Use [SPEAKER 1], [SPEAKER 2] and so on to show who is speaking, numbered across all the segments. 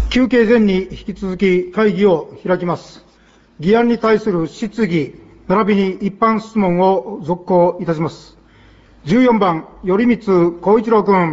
[SPEAKER 1] 休憩前に引き続き会議を開きます。議案に対する質疑、並びに一般質問を続行いたします。14番、頼光孝一郎君。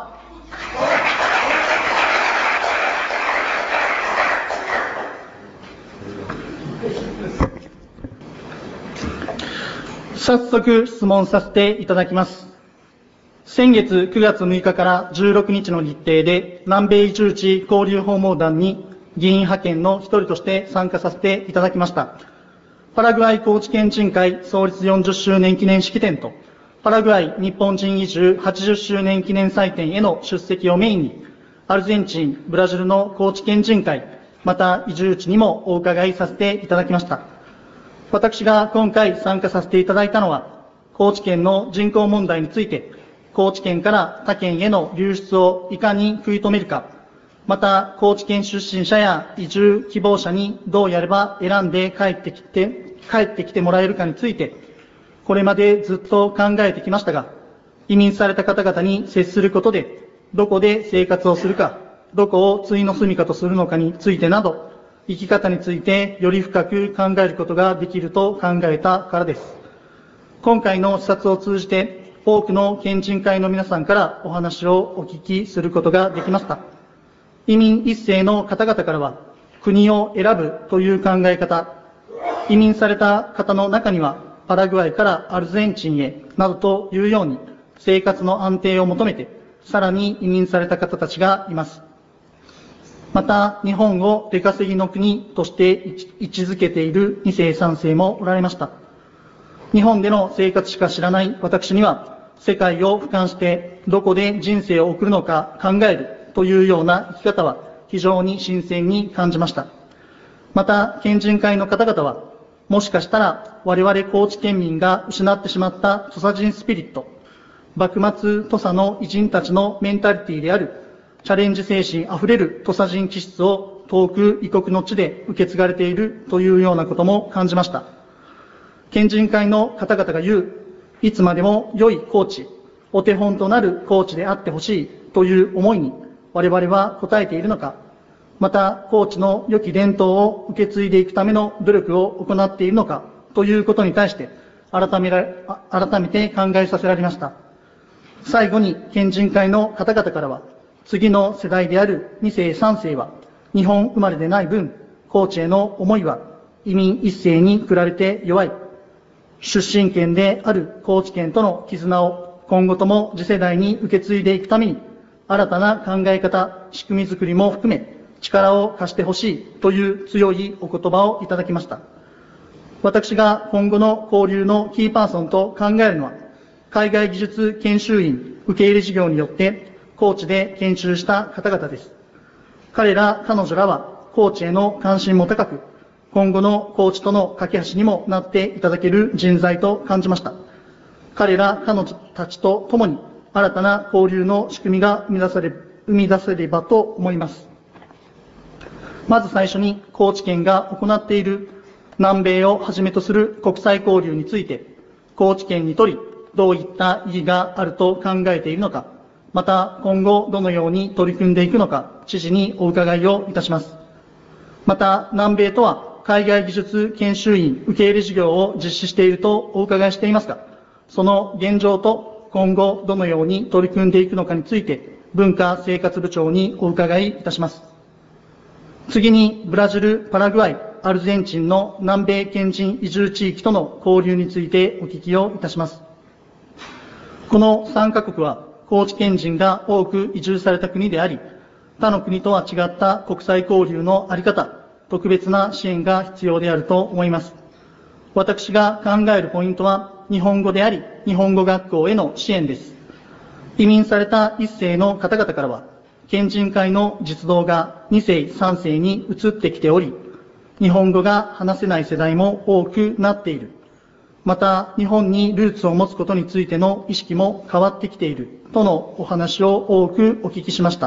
[SPEAKER 2] 早速質問させていただきます。先月9月6日から16日の日程で南米移住地交流訪問団に議員派遣の一人として参加させていただきました。パラグアイ高知県人会創立40周年記念式典とパラグアイ日本人移住80周年記念祭典への出席をメインにアルゼンチン、ブラジルの高知県人会、また移住地にもお伺いさせていただきました。私が今回参加させていただいたのは、高知県の人口問題について、高知県から他県への流出をいかに食い止めるか、また高知県出身者や移住希望者にどうやれば選んで帰ってきてもらえるかについて、これまでずっと考えてきましたが、移民された方々に接することで、どこで生活をするか、どこを終の住処とするのかについてなど、生き方についてより深く考えることができると考えたからです。今回の視察を通じて、多くの県人会の皆さんからお話をお聞きすることができました。移民一世の方々からは、国を選ぶという考え方、移民された方の中には、パラグアイからアルゼンチンへなどというように、生活の安定を求めて、さらに移民された方たちがいます。また、日本を出稼ぎの国として位置づけている2世3世もおられました。日本での生活しか知らない私には、世界を俯瞰してどこで人生を送るのか考えるというような生き方は非常に新鮮に感じました。また、県人会の方々は、もしかしたら我々高知県民が失ってしまった土佐人スピリット、幕末土佐の偉人たちのメンタリティであるチャレンジ精神あふれる土佐人気質を遠く異国の地で受け継がれているというようなことも感じました。県人会の方々が言う、いつまでも良い高知、お手本となる高知であってほしいという思いに我々は応えているのか、また高知の良き伝統を受け継いでいくための努力を行っているのかということに対して改めて考えさせられました。最後に県人会の方々からは、次の世代である2世3世は日本生まれでない分、高知への思いは移民一世に比べて弱い。出身県である高知県との絆を今後とも次世代に受け継いでいくために、新たな考え方、仕組み作りも含め力を貸してほしいという強いお言葉をいただきました。私が今後の交流のキーパーソンと考えるのは、海外技術研修員受け入れ事業によって高知で研修した方々です。彼ら、彼女らは高知への関心も高く、今後の高知との架け橋にもなっていただける人材と感じました。彼ら、彼女たちと共に新たな交流の仕組みが生み出せればと思います。まず最初に高知県が行っている南米をはじめとする国際交流について、高知県にとりどういった意義があると考えているのか、また今後どのように取り組んでいくのか、知事にお伺いをいたします。また、南米とは海外技術研修員受け入れ事業を実施しているとお伺いしていますが、その現状と今後どのように取り組んでいくのかについて、文化生活部長にお伺いいたします。次に、ブラジル、パラグアイ、アルゼンチンの南米県人移住地域との交流についてお聞きをいたします。この3カ国は、高知県人が多く移住された国であり、他の国とは違った国際交流のあり方、特別な支援が必要であると思います。私が考えるポイントは、日本語であり、日本語学校への支援です。移民された一世の方々からは、県人会の実動が2世、3世に移ってきており、日本語が話せない世代も多くなっている。また、日本にルーツを持つことについての意識も変わってきているとのお話を多くお聞きしました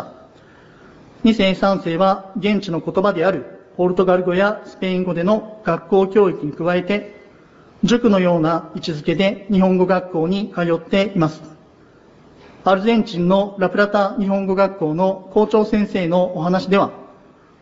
[SPEAKER 2] 。2世、3世は現地の言葉であるポルトガル語やスペイン語での学校教育に加えて、塾のような位置づけで日本語学校に通っています。アルゼンチンのラプラタ日本語学校の校長先生のお話では、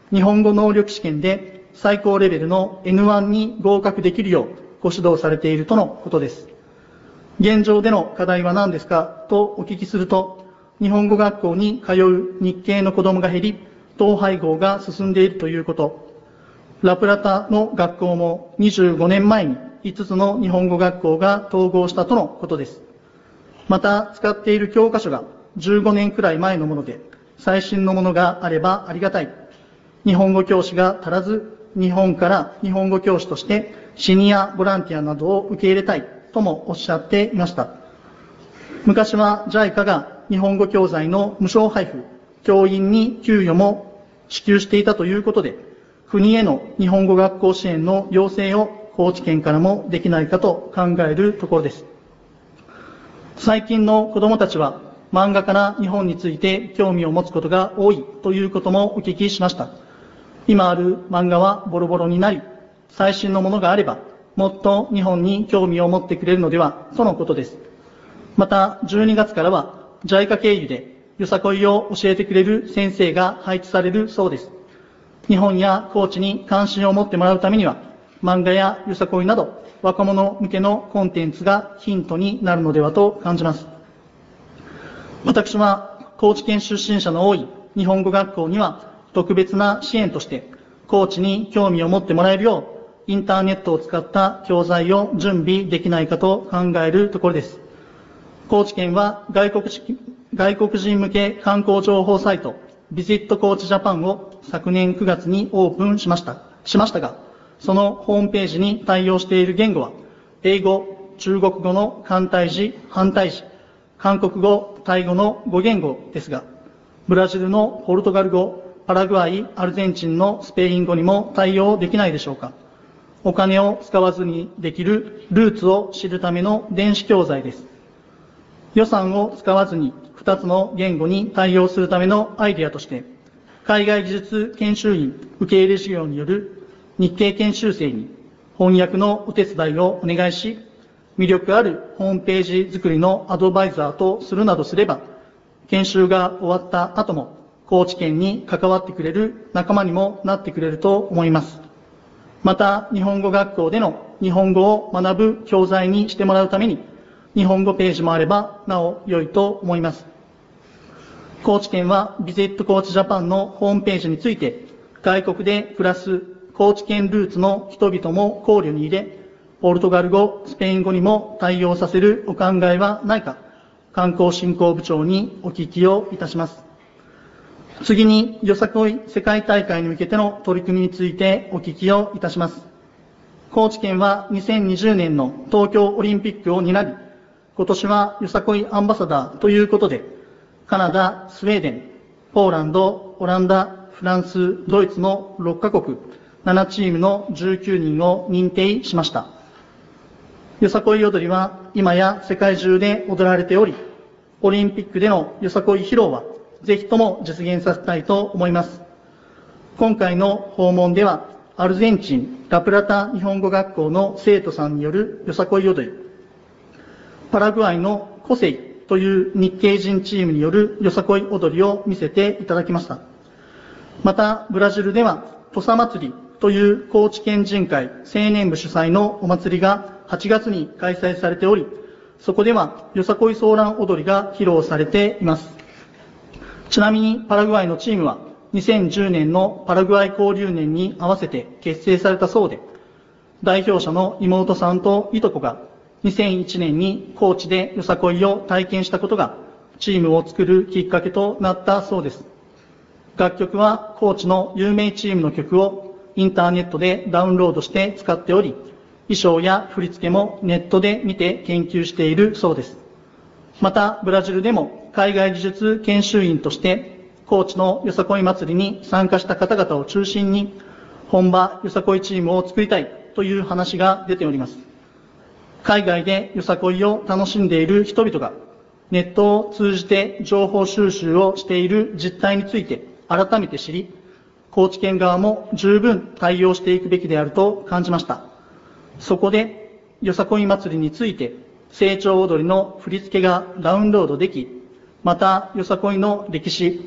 [SPEAKER 2] 日本語能力試験で最高レベルの N1 に合格できるようご指導されているとのことです。現状での課題は何ですかとお聞きすると、日本語学校に通う日系の子供が減り、統廃合が進んでいるということ、ラプラタの学校も25年前に5つの日本語学校が統合したとのことです。また、使っている教科書が15年くらい前のもので、最新のものがあればありがたい。日本語教師が足らず、日本から日本語教師としてシニアボランティアなどを受け入れたいともおっしゃっていました。昔は JICA が日本語教材の無償配布、教員に給与も支給していたということで、国への日本語学校支援の要請を高知県からもできないかと考えるところです。最近の子どもたちは漫画から日本について興味を持つことが多いということもお聞きしました。今ある漫画はボロボロになり、最新のものがあればもっと日本に興味を持ってくれるのではとのことです。また12月からは JICA 経由でよさこいを教えてくれる先生が配置されるそうです。日本や高知に関心を持ってもらうためには、漫画やよさこいなど若者向けのコンテンツがヒントになるのではと感じます。私は高知県出身者の多い日本語学校には特別な支援として高知に興味を持ってもらえるようインターネットを使った教材を準備できないかと考えるところです。高知県は外国人向け観光情報サイトビジットコーチジャパンを昨年9月にオープンしましたが、そのホームページに対応している言語は英語、中国語の簡体字、繁体字、韓国語、タイ語の5言語ですが、ブラジルのポルトガル語、パラグアイ、アルゼンチンのスペイン語にも対応できないでしょうか。お金を使わずにできるルーツを知るための電子教材です。予算を使わずに2つの言語に対応するためのアイデアとして、海外技術研修員受け入れ事業による日系研修生に翻訳のお手伝いをお願いし、魅力あるホームページ作りのアドバイザーとするなどすれば、研修が終わった後も高知県に関わってくれる仲間にもなってくれると思います。また、日本語学校での日本語を学ぶ教材にしてもらうために、日本語ページもあればなお良いと思います。高知県はビジットコーチジャパンのホームページについて、外国で暮らす高知県ルーツの人々も考慮に入れ、ポルトガル語、スペイン語にも対応させるお考えはないか、観光振興部長にお聞きをいたします。次に、よさこい世界大会に向けての取り組みについてお聞きをいたします。高知県は2020年の東京オリンピックを担い、今年はよさこいアンバサダーということで、カナダ、スウェーデン、ポーランド、オランダ、フランス、ドイツの6カ国、7チームの19人を認定しました。よさこい踊りは今や世界中で踊られており、オリンピックでのよさこい披露はぜひとも実現させたいと思います。今回の訪問では、アルゼンチンラプラタ日本語学校の生徒さんによるよさこい踊り、パラグアイのコセイという日系人チームによるよさこい踊りを見せていただきました。また、ブラジルでは土佐祭りという高知県人会青年部主催のお祭りが8月に開催されており、そこではよさこいソーラン踊りが披露されています。ちなみにパラグアイのチームは2010年のパラグアイ交流年に合わせて結成されたそうで、代表者の妹さんといとこが2001年に高知でよさこいを体験したことがチームを作るきっかけとなったそうです。楽曲は高知の有名チームの曲をインターネットでダウンロードして使っており、衣装や振り付けもネットで見て研究しているそうです。また、ブラジルでも海外技術研修員として高知のよさこい祭りに参加した方々を中心に本場よさこいチームを作りたいという話が出ております。海外でよさこいを楽しんでいる人々がネットを通じて情報収集をしている実態について改めて知り、高知県側も十分対応していくべきであると感じました。そこで、よさこい祭りについて、成長踊りの振り付けがダウンロードでき、また、よさこいの歴史、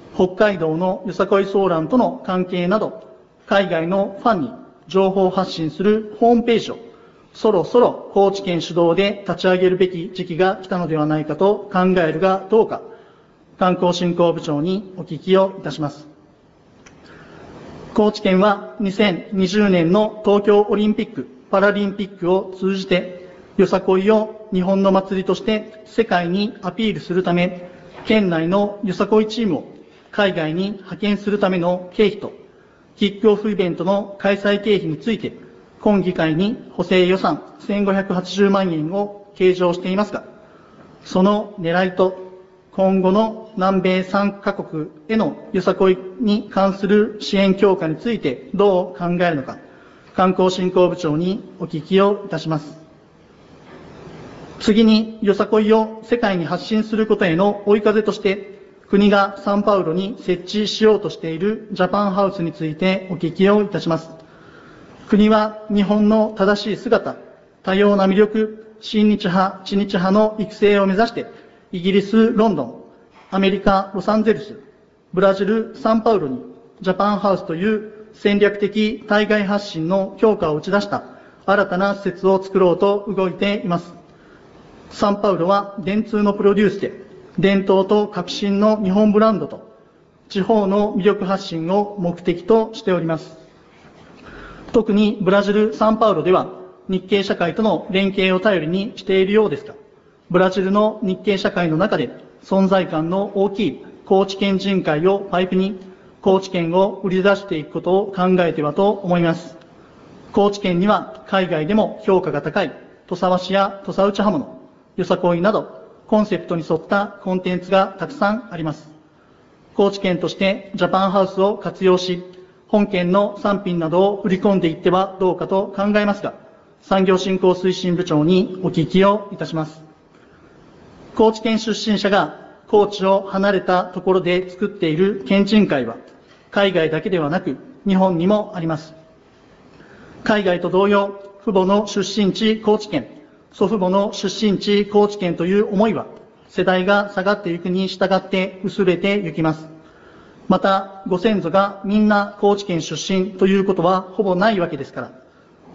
[SPEAKER 2] 北海道のよさこいソーランとの関係など、海外のファンに情報発信するホームページを、そろそろ高知県主導で立ち上げるべき時期が来たのではないかと考えるがどうか、観光振興部長にお聞きをいたします。高知県は2020年の東京オリンピック・パラリンピックを通じて、よさこいを日本の祭りとして世界にアピールするため、県内のよさこいチームを海外に派遣するための経費と、キックオフイベントの開催経費について、今議会に補正予算1580万円を計上していますが、その狙いと今後の南米3カ国へのよさこいに関する支援強化についてどう考えるのか、観光振興部長にお聞きをいたします。次に、よさこいを世界に発信することへの追い風として、国がサンパウロに設置しようとしているジャパンハウスについてお聞きをいたします。国は日本の正しい姿、多様な魅力、親日派、知日派の育成を目指して、イギリス・ロンドン、アメリカ・ロサンゼルス、ブラジル・サンパウロにジャパンハウスという戦略的対外発信の強化を打ち出した新たな施設を作ろうと動いています。サンパウロは電通のプロデュースで、伝統と革新の日本ブランドと地方の魅力発信を目的としております。特にブラジル・サンパウロでは日系社会との連携を頼りにしているようですが、ブラジルの日系社会の中で存在感の大きい高知県人会をパイプに高知県を売り出していくことを考えてはと思います。高知県には海外でも評価が高い土佐和紙や土佐内刃物、よさこいなどコンセプトに沿ったコンテンツがたくさんあります。高知県としてジャパンハウスを活用し、本県の産品などを売り込んでいってはどうかと考えますが、産業振興推進部長にお聞きをいたします。高知県出身者が高知を離れたところで作っている県人会は、海外だけではなく日本にもあります。海外と同様、父母の出身地高知県、祖父母の出身地高知県という思いは、世代が下がっていくに従って薄れていきます。また、ご先祖がみんな高知県出身ということはほぼないわけですから、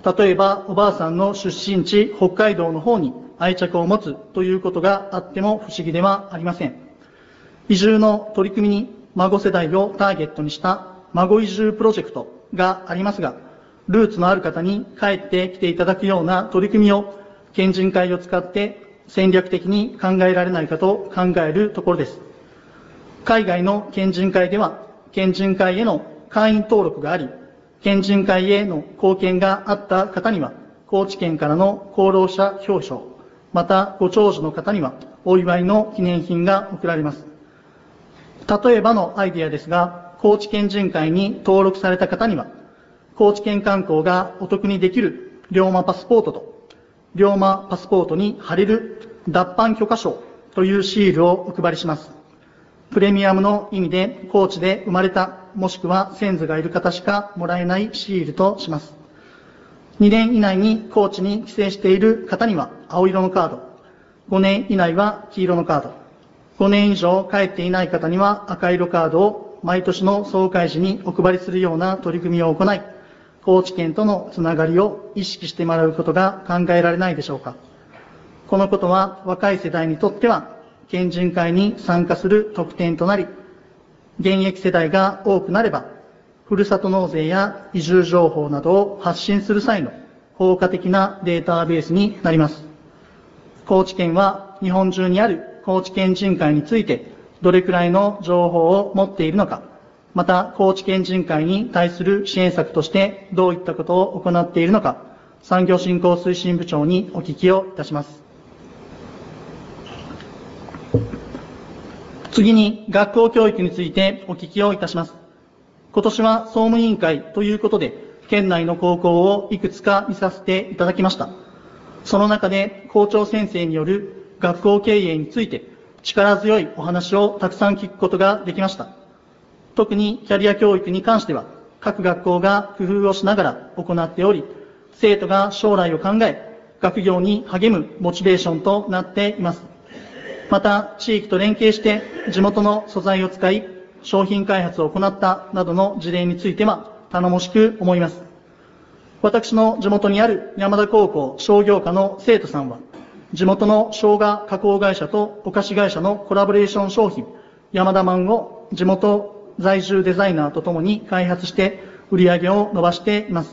[SPEAKER 2] 例えばおばあさんの出身地北海道の方に愛着を持つということがあっても不思議ではありません。移住の取り組みに孫世代をターゲットにした孫移住プロジェクトがありますが、ルーツのある方に帰ってきていただくような取り組みを県人会を使って戦略的に考えられないかと考えるところです。海外の県人会では、県人会への会員登録があり、県人会への貢献があった方には、高知県からの功労者表彰、またご長寿の方にはお祝いの記念品が贈られます。例えばのアイデアですが、高知県人会に登録された方には、高知県観光がお得にできる龍馬パスポートと、龍馬パスポートに貼れる脱藩許可証というシールをお配りします。プレミアムの意味で高知で生まれた、もしくは先祖がいる方しかもらえないシールとします。2年以内に高知に帰省している方には青色のカード、5年以内は黄色のカード、5年以上帰っていない方には赤色カードを毎年の総会時にお配りするような取り組みを行い、高知県とのつながりを意識してもらうことが考えられないでしょうか。このことは若い世代にとっては県人会に参加する特典となり、現役世代が多くなれば、ふるさと納税や移住情報などを発信する際の効果的なデータベースになります。高知県は日本中にある高知県人会についてどれくらいの情報を持っているのか、また高知県人会に対する支援策としてどういったことを行っているのか、産業振興推進部長にお聞きをいたします。次に学校教育についてお聞きをいたします。今年は総務委員会ということで、県内の高校をいくつか見させていただきました。その中で校長先生による学校経営について力強いお話をたくさん聞くことができました。特にキャリア教育に関しては、各学校が工夫をしながら行っており、生徒が将来を考え、学業に励むモチベーションとなっています。また、地域と連携して地元の素材を使い、 商品開発を行ったなどの事例については頼もしく思います。私の地元にある山田高校商業科の生徒さんは、地元の生姜加工会社とお菓子会社のコラボレーション商品、山田マンを地元在住デザイナーとともに開発して売り上げを伸ばしています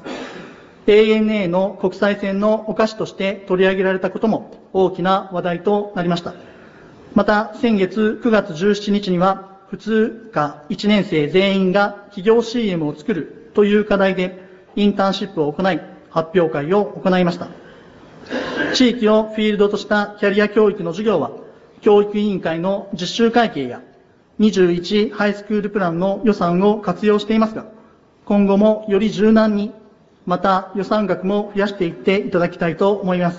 [SPEAKER 2] 。ANA の国際線のお菓子として取り上げられたことも大きな話題となりました。また、先月9月17日には、普通科1年生全員が企業 CM を作るという課題でインターンシップを行い、発表会を行いました。地域をフィールドとしたキャリア教育の授業は、教育委員会の実習会計や21ハイスクールプランの予算を活用していますが、今後もより柔軟に、また予算額も増やしていっていただきたいと思います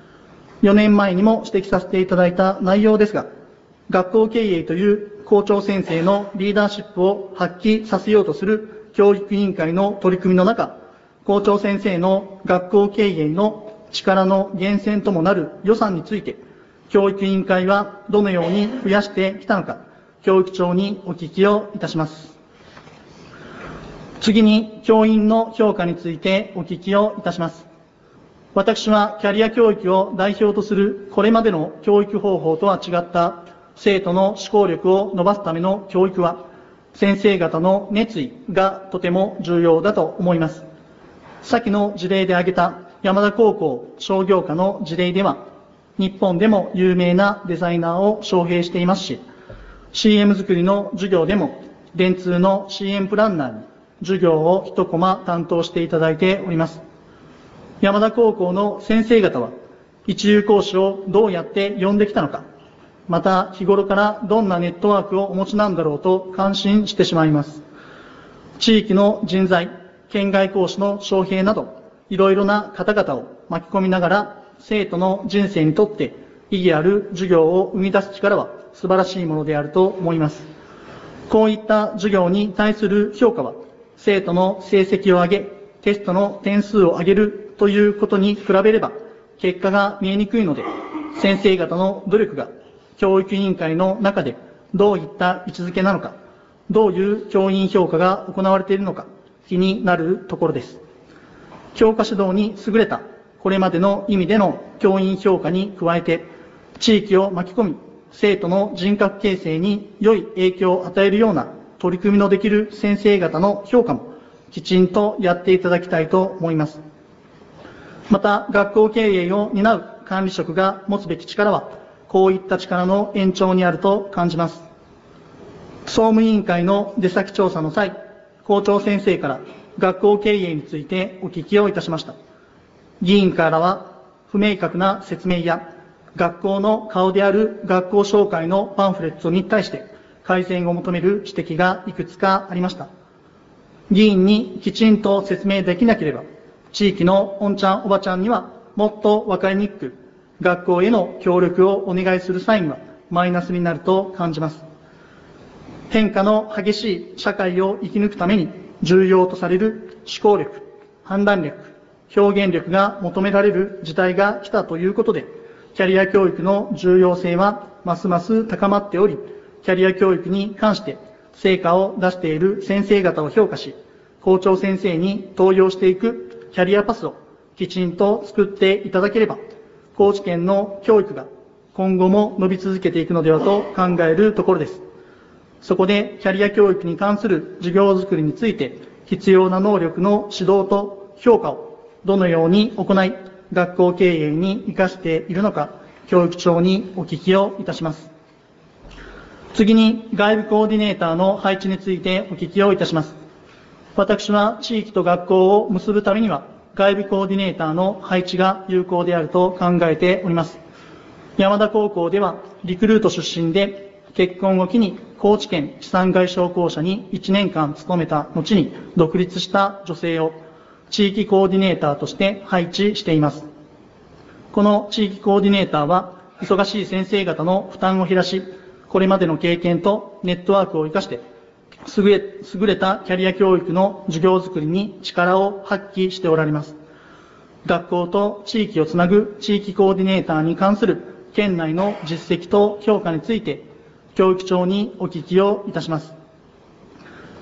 [SPEAKER 2] 。4年前にも指摘させていただいた内容ですが、学校経営という校長先生のリーダーシップを発揮させようとする教育委員会の取り組みの中、校長先生の学校経営の力の源泉ともなる予算について、教育委員会はどのように増やしてきたのか、教育長にお聞きをいたします。次に、教員の評価についてお聞きをいたします。私はキャリア教育を代表とするこれまでの教育方法とは違った生徒の思考力を伸ばすための教育は、先生方の熱意がとても重要だと思います。先の事例で挙げた山田高校商業科の事例では、日本でも有名なデザイナーを招聘していますし、CM 作りの授業でも、電通の CM プランナーに授業を一コマ担当していただいております。山田高校の先生方は、一流講師をどうやって呼んできたのか、また日頃からどんなネットワークをお持ちなんだろうと感心してしまいます。地域の人材、県外講師の招聘など、いろいろな方々を巻き込みながら、生徒の人生にとって意義ある授業を生み出す力は素晴らしいものであると思います。こういった授業に対する評価は、生徒の成績を上げ、テストの点数を上げるということに比べれば、結果が見えにくいので、先生方の努力が教育委員会の中でどういった位置づけなのか、どういう教員評価が行われているのか、気になるところです。教科指導に優れたこれまでの意味での教員評価に加えて、地域を巻き込み、生徒の人格形成に良い影響を与えるような取り組みのできる先生方の評価もきちんとやっていただきたいと思います。また、学校経営を担う管理職が持つべき力は、こういった力の延長にあると感じます。総務委員会の出先調査の際、校長先生から学校経営についてお聞きをいたしました。議員からは、不明確な説明や、学校の顔である学校紹介のパンフレットに対して改善を求める指摘がいくつかありました。議員にきちんと説明できなければ、地域のおんちゃんおばちゃんにはもっと分かりにくく、学校への協力をお願いする際にはマイナスになると感じます。変化の激しい社会を生き抜くために重要とされる思考力、判断力、表現力が求められる時代が来たということで、キャリア教育の重要性はますます高まっており、キャリア教育に関して成果を出している先生方を評価し、校長先生に登用していくキャリアパスをきちんと作っていただければ、高知県の教育が今後も伸び続けていくのではと考えるところです。そこでキャリア教育に関する授業づくりについて、必要な能力の指導と評価をどのように行い、学校経営に生かしているのか、教育長にお聞きをいたします。次に、外部コーディネーターの配置についてお聞きをいたします。私は地域と学校を結ぶためには、外部コーディネーターの配置が有効であると考えております。山田高校では、リクルート出身で、結婚を機に高知県地産外商公社に1年間勤めた後に独立した女性を地域コーディネーターとして配置しています。この地域コーディネーターは、忙しい先生方の負担を減らし、これまでの経験とネットワークを活かして、優れたキャリア教育の授業づくりに力を発揮しておられます。学校と地域をつなぐ地域コーディネーターに関する県内の実績と評価について、教育長にお聞きをいたします。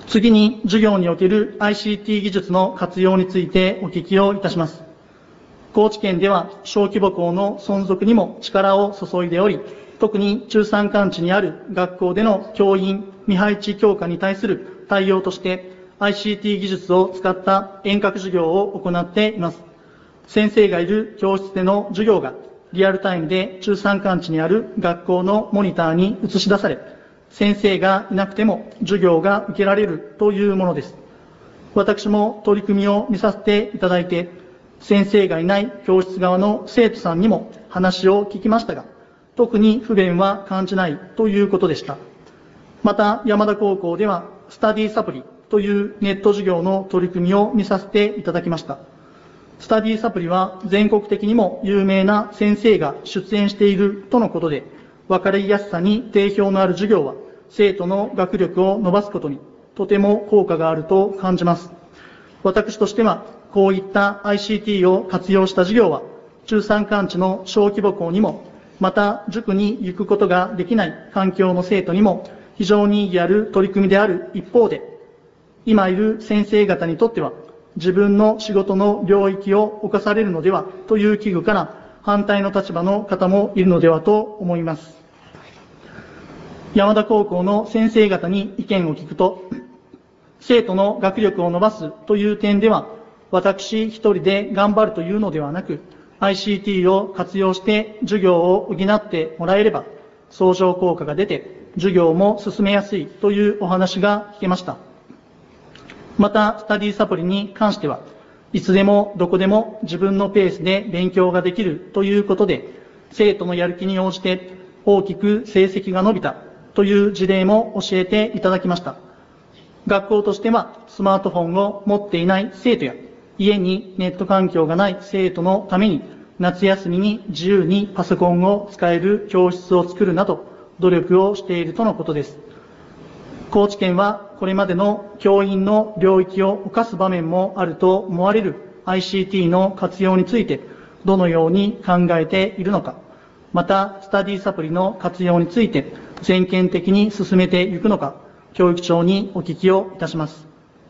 [SPEAKER 2] 次に、授業における ICT 技術の活用についてお聞きをいたします。高知県では、小規模校の存続にも力を注いでおり、特に中山間地にある学校での教員未配置強化に対する対応として、ICT 技術を使った遠隔授業を行っています。先生がいる教室での授業がリアルタイムで中山間地にある学校のモニターに映し出され、先生がいなくても授業が受けられるというものです。私も取り組みを見させていただいて、先生がいない教室側の生徒さんにも話を聞きましたが、特に不便は感じないということでした。また、山田高校ではスタディサプリというネット授業の取り組みを見させていただきました。スタディサプリは全国的にも有名な先生が出演しているとのことで、分かりやすさに定評のある授業は生徒の学力を伸ばすことにとても効果があると感じます。私としては、こういった ICT を活用した授業は、中山間地の小規模校にも、また塾に行くことができない環境の生徒にも、非常に意義ある取り組みである一方で、今いる先生方にとっては、自分の仕事の領域を侵されるのではという危惧から反対の立場の方もいるのではと思います。山田高校の先生方に意見を聞くと、生徒の学力を伸ばすという点では、私一人で頑張るというのではなく、ICT を活用して授業を補ってもらえれば、相乗効果が出て、授業も進めやすいというお話が聞けました。また、スタディサプリに関しては、いつでもどこでも自分のペースで勉強ができるということで、生徒のやる気に応じて大きく成績が伸びたという事例も教えていただきました。学校としてはスマートフォンを持っていない生徒や家にネット環境がない生徒のために夏休みに自由にパソコンを使える教室を作るなど努力をしているとのことです。高知県はこれまでの教員の領域を侵す場面もあると思われる ICT の活用についてどのように考えているのか、またスタディサプリの活用について全県的に進めていくのか、教育長にお聞きをいたします。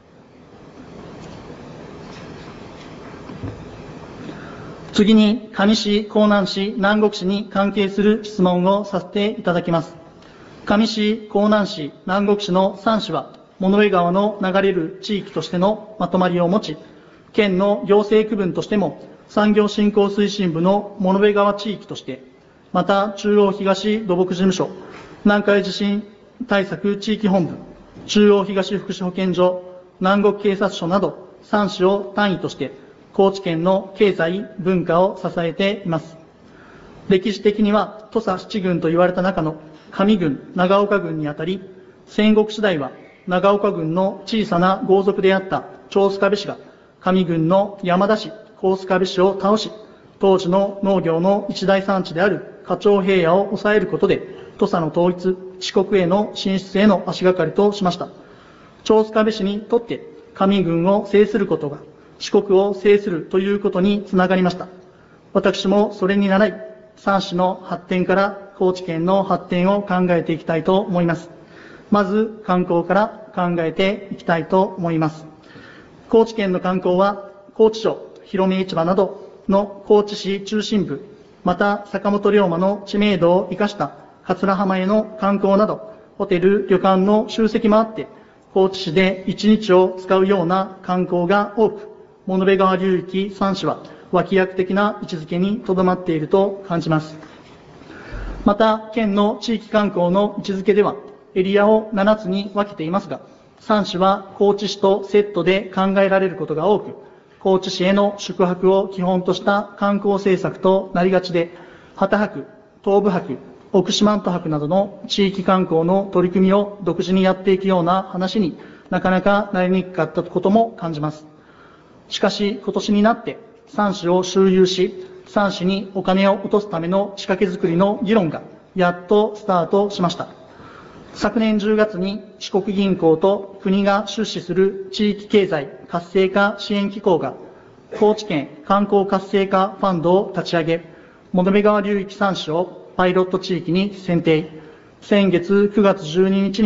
[SPEAKER 2] 次に、香美市、江南市、南国市に関係する質問をさせていただきます。香美市、江南市、南国市の3市は、物部川の流れる地域としてのまとまりを持ち、県の行政区分としても、産業振興推進部の物部川地域として、また中央東土木事務所、南海地震対策地域本部、中央東福祉保健所、南国警察署など3市を単位として、高知県の経済、文化を支えています。歴史的には土佐七郡と言われた中の上郡、長岡郡にあたり、戦国時代は長岡郡の小さな豪族であった長須賀部氏が上郡の山田氏、高須賀部氏を倒し、当時の農業の一大産地である花鳥平野を抑えることで、土佐の統一、四国への進出への足がかりとしました。長須賀部氏にとって上郡を制することが四国を制するということにつながりました。私もそれに倣い、3市の発展から高知県の発展を考えていきたいと思います。まず観光から考えていきたいと思います。高知県の観光は高知城、広め市場などの高知市中心部、また坂本龍馬の知名度を生かした桂浜への観光など、ホテル、旅館の集積もあって、高知市で一日を使うような観光が多く、物部川流域3市は脇役的な位置づけにとどまっていると感じます。また、県の地域観光の位置づけでは、エリアを7つに分けていますが、3市は高知市とセットで考えられることが多く、高知市への宿泊を基本とした観光政策となりがちで、旗泊、東部泊、奥四万十泊などの地域観光の取り組みを独自にやっていくような話になかなかなりにくかったことも感じます。しかし今年になって3市を周遊し、3市にお金を落とすための仕掛け作りの議論がやっとスタートしました。昨年10月に四国銀行と国が出資する地域経済活性化支援機構が高知県観光活性化ファンドを立ち上げ、物部川流域3市をパイロット地域に選定。先月9月12日には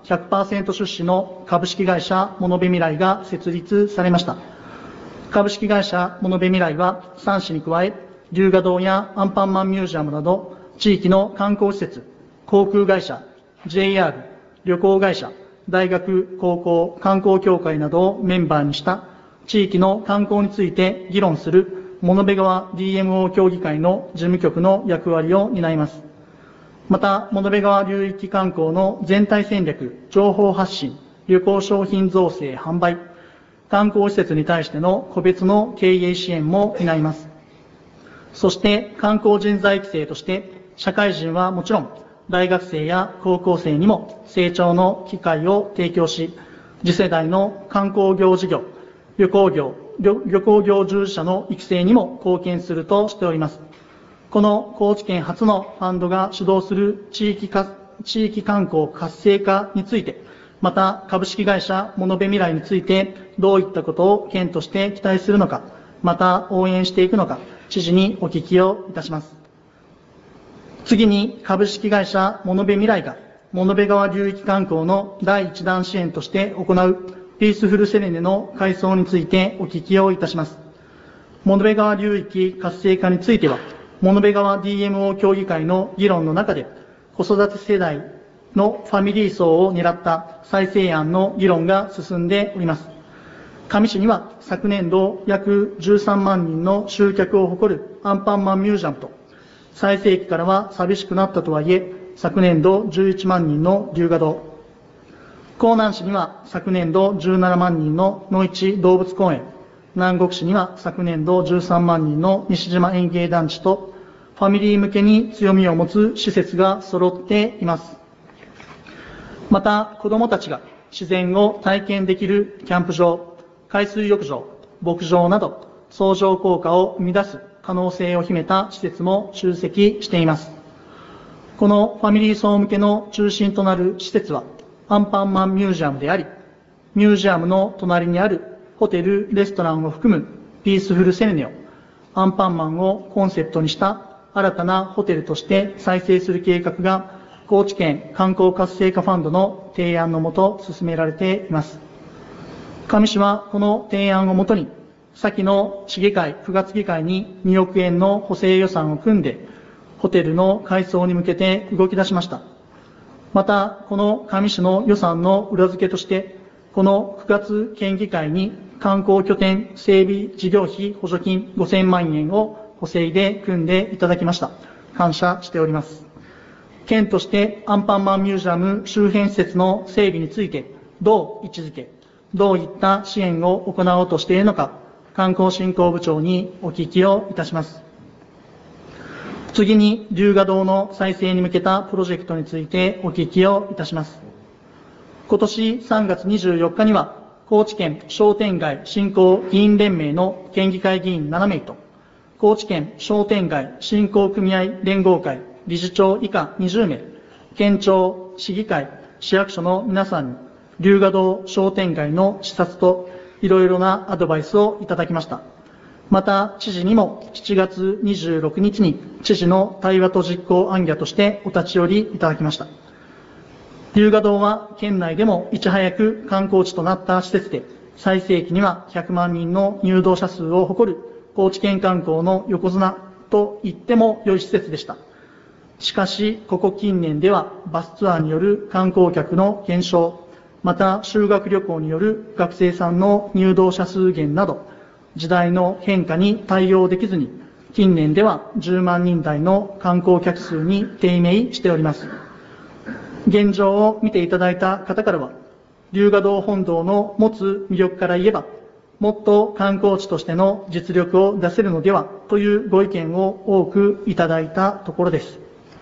[SPEAKER 2] 100% 出資の株式会社モノベ未来が設立されました。株式会社モノベ未来は3市に加え、龍河洞やアンパンマンミュージアムなど、地域の観光施設、航空会社、JR、旅行会社、大学、高校、観光協会などをメンバーにした地域の観光について議論する物部川 DMO 協議会の事務局の役割を担います。また、物部川流域観光の全体戦略、情報発信、旅行商品造成販売、観光施設に対しての個別の経営支援も担います。そして観光人材育成として、社会人はもちろん、大学生や高校生にも成長の機会を提供し、次世代の観光業事業、旅行業従事者の育成にも貢献するとしております。この高知県初のファンドが主導する地域観光活性化について、また株式会社モノベ未来についてどういったことを県として期待するのか、また応援していくのか、知事にお聞きをいたします。次に株式会社モノベ未来が物部川流域観光の第1弾支援として行うピースフルセレネの改装についてお聞きをいたします。物部川流域活性化については、物部川 DMO 協議会の議論の中で、子育て世代のファミリー層を狙った再生案の議論が進んでおります。上市には昨年度約13万人の集客を誇るアンパンマンミュージアムと、最盛期からは寂しくなったとはいえ、昨年度11万人の龍河洞。江南市には昨年度17万人の野市動物公園。南国市には昨年度13万人の西島園芸団地と、ファミリー向けに強みを持つ施設が揃っています。また、子どもたちが自然を体験できるキャンプ場、海水浴場、牧場など、相乗効果を生み出す可能性を秘めた施設も集積しています。このファミリー層向けの中心となる施設は、アンパンマンミュージアムであり、ミュージアムの隣にあるホテル、レストランを含むピースフルセレネを、アンパンマンをコンセプトにした新たなホテルとして再生する計画が、高知県観光活性化ファンドの提案のもと進められています。上市はこの提案をもとに、先の市議会、9月議会に2億円の補正予算を組んで、ホテルの改装に向けて動き出しました。また、この上市の予算の裏付けとして、この9月県議会に観光拠点整備事業費補助金5000万円を補正で組んでいただきました。感謝しております。県としてアンパンマンミュージアム周辺施設の整備についてどう位置づけ、どういった支援を行おうとしているのか、観光振興部長にお聞きをいたします。次に、龍河洞の再生に向けたプロジェクトについてお聞きをいたします。今年3月24日には、高知県商店街振興議員連盟の県議会議員7名と、高知県商店街振興組合連合会理事長以下20名、県庁、市議会、市役所の皆さんに、龍河洞商店街の視察といろいろなアドバイスをいただきました。また、知事にも7月26日に知事の対話と実行案件としてお立ち寄りいただきました。龍河洞は県内でもいち早く観光地となった施設で、最盛期には100万人の入道者数を誇る高知県観光の横綱と言っても良い施設でした。しかし、ここ近年ではバスツアーによる観光客の減少、また修学旅行による学生さんの入道者数減など、時代の変化に対応できずに、近年では10万人台の観光客数に低迷しております。現状を見ていただいた方からは、龍河洞本堂の持つ魅力から言えば、もっと観光地としての実力を出せるのではというご意見を多くいただいたところです。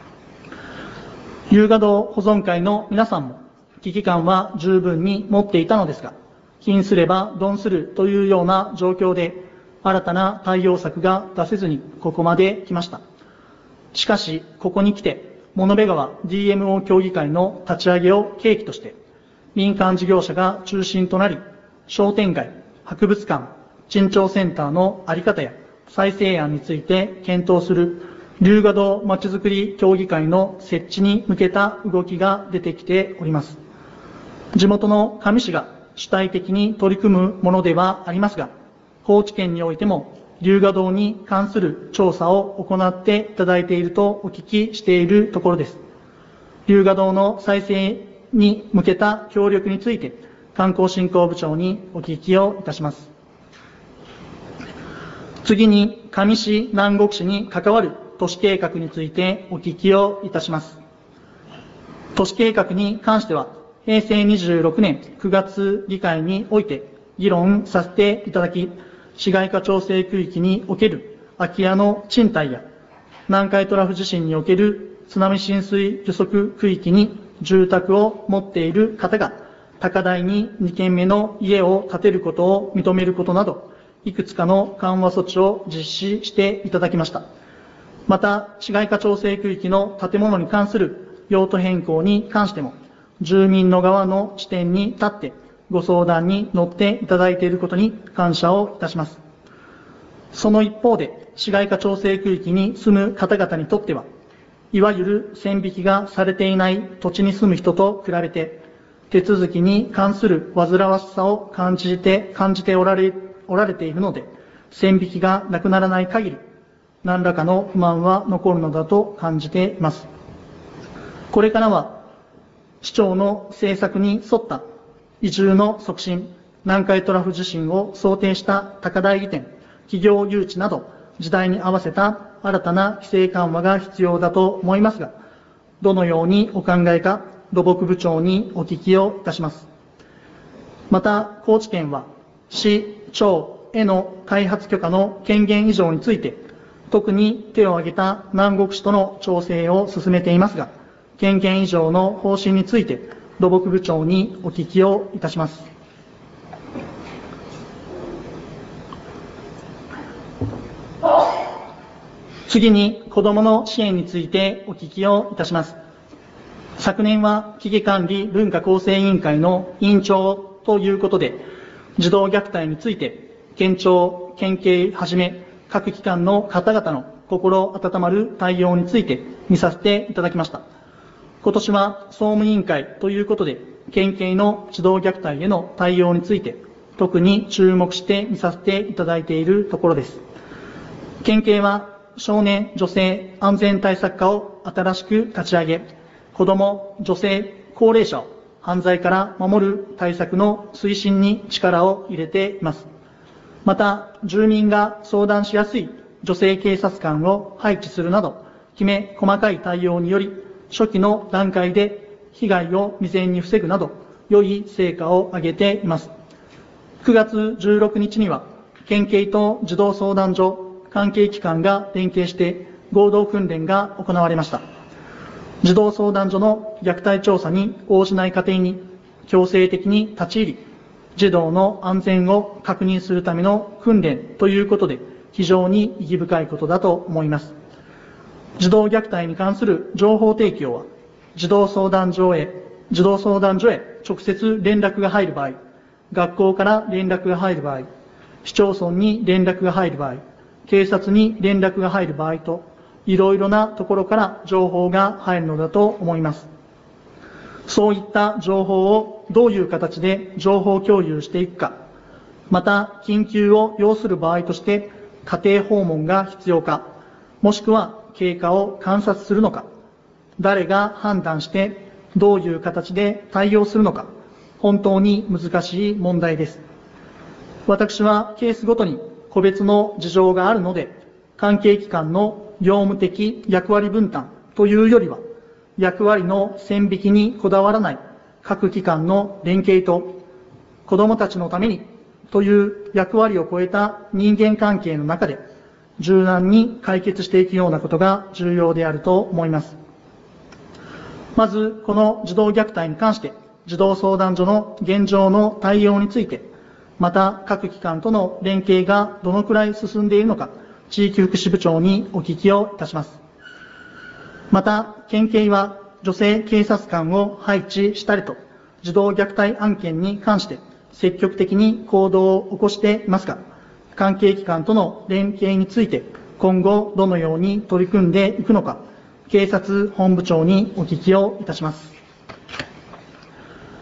[SPEAKER 2] 龍河洞保存会の皆さんも危機感は十分に持っていたのですが、貧すれば鈍するというような状況で、新たな対応策が出せずにここまで来ました。しかし、ここに来て、物部川 DMO 協議会の立ち上げを契機として、民間事業者が中心となり、商店街、博物館、陳情センターの在り方や再生案について検討する龍河洞まちづくり協議会の設置に向けた動きが出てきております。 地元の上市が主体的に取り組むものではありますが、高知県においても龍河洞に関する調査を行っていただいているとお聞きしているところです。龍河洞の再生に向けた協力について、観光振興部長にお聞きをいたします。次に、上市南国市に関わる都市計画についてお聞きをいたします。都市計画に関しては、平成26年9月議会において議論させていただき、市街化調整区域における空き家の賃貸や、南海トラフ地震における津波浸水予測区域に住宅を持っている方が、高台に2軒目の家を建てることを認めることなど、いくつかの緩和措置を実施していただきました。また、市街化調整区域の建物に関する用途変更に関しても、住民の側の視点に立ってご相談に乗っていただいていることに感謝をいたします。その一方で、市街化調整区域に住む方々にとっては、いわゆる線引きがされていない土地に住む人と比べて、手続きに関する煩わしさを感じておられているので、線引きがなくならない限り、何らかの不満は残るのだと感じています。これからは、市長の政策に沿った移住の促進、南海トラフ地震を想定した高台移転、企業誘致など、時代に合わせた新たな規制緩和が必要だと思いますが、どのようにお考えか、土木部長にお聞きをいたします。また、高知県は、市、町への開発許可の権限移譲について、特に手を挙げた南国市との調整を進めていますが、権限移譲の方針について、土木部長にお聞きをいたします。次に、子どもの支援についてお聞きをいたします。昨年は危機管理文化構成委員会の委員長ということで、児童虐待について、県庁、県警はじめ、各機関の方々の心温まる対応について見させていただきました。今年は総務委員会ということで、県警の児童虐待への対応について、特に注目して見させていただいているところです。県警は少年・女性安全対策課を新しく立ち上げ、子ども、女性、高齢者を犯罪から守る対策の推進に力を入れています。また、住民が相談しやすい女性警察官を配置するなど、きめ細かい対応により、初期の段階で被害を未然に防ぐなど、良い成果を上げています。9月16日には、県警と児童相談所、関係機関が連携して合同訓練が行われました。児童相談所の虐待調査に応じない家庭に強制的に立ち入り、児童の安全を確認するための訓練ということで、非常に意義深いことだと思います。児童虐待に関する情報提供は、児童相談所へ直接連絡が入る場合、学校から連絡が入る場合、市町村に連絡が入る場合、警察に連絡が入る場合と、いろいろなところから情報が入るのだと思います。そういった情報をどういう形で情報共有していくか、また緊急を要する場合として家庭訪問が必要か、もしくは経過を観察するのか、誰が判断してどういう形で対応するのか、本当に難しい問題です。私はケースごとに個別の事情があるので、関係機関の業務的役割分担というよりは、役割の線引きにこだわらない各機関の連携と、子どもたちのためにという役割を超えた人間関係の中で、柔軟に解決していくようなことが重要であると思います。まず、この児童虐待に関して、児童相談所の現状の対応について、また各機関との連携がどのくらい進んでいるのか、地域福祉部長にお聞きをいたします。また、県警は女性警察官を配置したりと、児童虐待案件に関して積極的に行動を起こしていますが、関係機関との連携について今後どのように取り組んでいくのか、警察本部長にお聞きをいたします。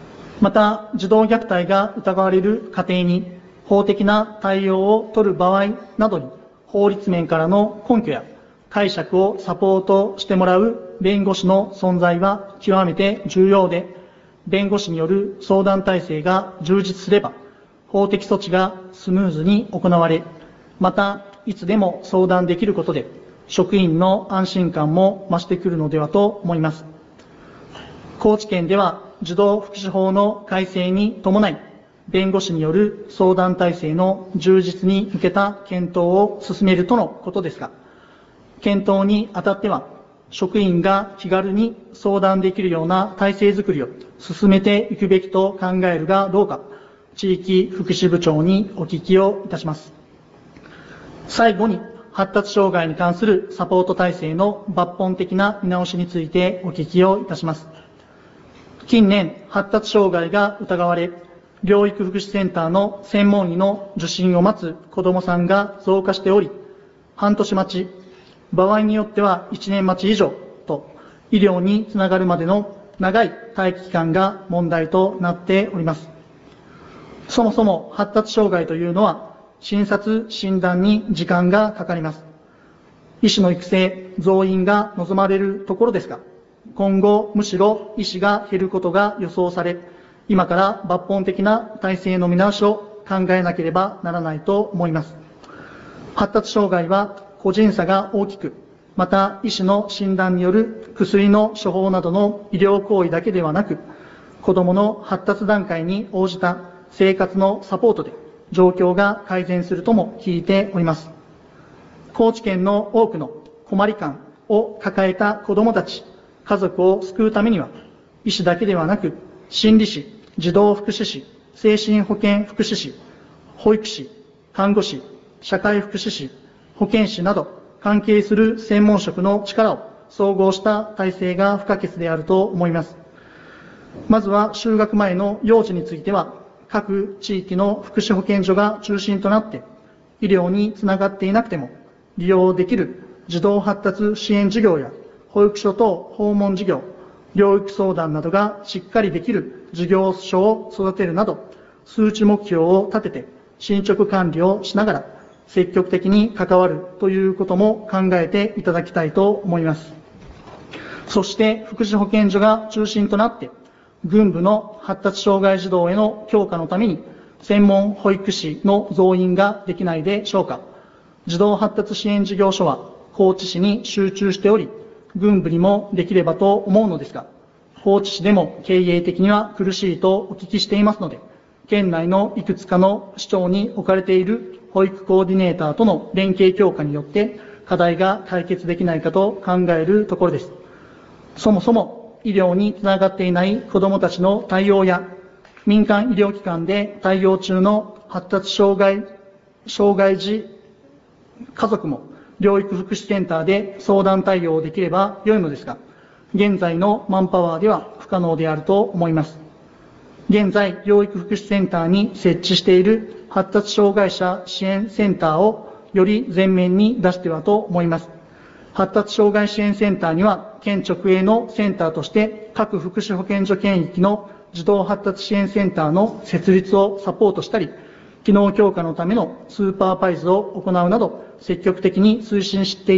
[SPEAKER 2] また、児童虐待が疑われる家庭に法的な対応を取る場合などに、法律面からの根拠や解釈をサポートしてもらう弁護士の存在は極めて重要で、弁護士による相談体制が充実すれば、法的措置がスムーズに行われ、また、いつでも相談できることで、職員の安心感も増してくるのではと思います。高知県では、児童福祉法の改正に伴い、弁護士による相談体制の充実に向けた検討を進めるとのことですが、検討にあたっては、職員が気軽に相談できるような体制づくりを進めていくべきと考えるがどうか、地域福祉部長にお聞きをいたします。最後に、発達障害に関するサポート体制の抜本的な見直しについてお聞きをいたします。近年、発達障害が疑われ、療育福祉センターの専門医の受診を待つ子どもさんが増加しており、半年待ち、場合によっては1年待ち以上と、医療につながるまでの長い待機期間が問題となっております。そもそも発達障害というのは、診察・診断に時間がかかります。医師の育成、増員が望まれるところですが、今後、むしろ医師が減ることが予想され、今から抜本的な体制の見直しを考えなければならないと思います。発達障害は個人差が大きく、また医師の診断による薬の処方などの医療行為だけではなく、子どもの発達段階に応じた生活のサポートで状況が改善するとも聞いております。高知県の多くの困り感を抱えた子どもたち、家族を救うためには、医師だけではなく、心理士、児童福祉士、精神保健福祉士、保育士、看護師、社会福祉士、保健師など、関係する専門職の力を総合した体制が不可欠であると思います。まずは、就学前の幼児については、各地域の福祉保健所が中心となって、医療につながっていなくても、利用できる児童発達支援事業や、保育所等訪問事業、療育相談などがしっかりできる事業所を育てるなど、数値目標を立てて進捗管理をしながら積極的に関わるということも考えていただきたいと思います。そして福祉保健所が中心となって、群部の発達障害児童への強化のために専門保育士の増員ができないでしょうか。児童発達支援事業所は高知市に集中しており、群部にもできればと思うのですが、高知市でも経営的には苦しいとお聞きしていますので、県内のいくつかの市町に置かれている保育コーディネーターとの連携強化によって課題が解決できないかと考えるところです。そもそも医療につながっていない子どもたちの対応や、民間医療機関で対応中の発達障害児家族も療育福祉センターで相談対応できれば良いのですが、現在のマンパワーでは不可能であると思います。現在、療育福祉センターに設置している発達障害者支援センターをより前面に出してはと思います。発達障害支援センターには、県直営のセンターとして各福祉保健所県域の児童発達支援センターの設立をサポートしたり、機能強化のためのスーパーバイズを行うなど、積極的に推進して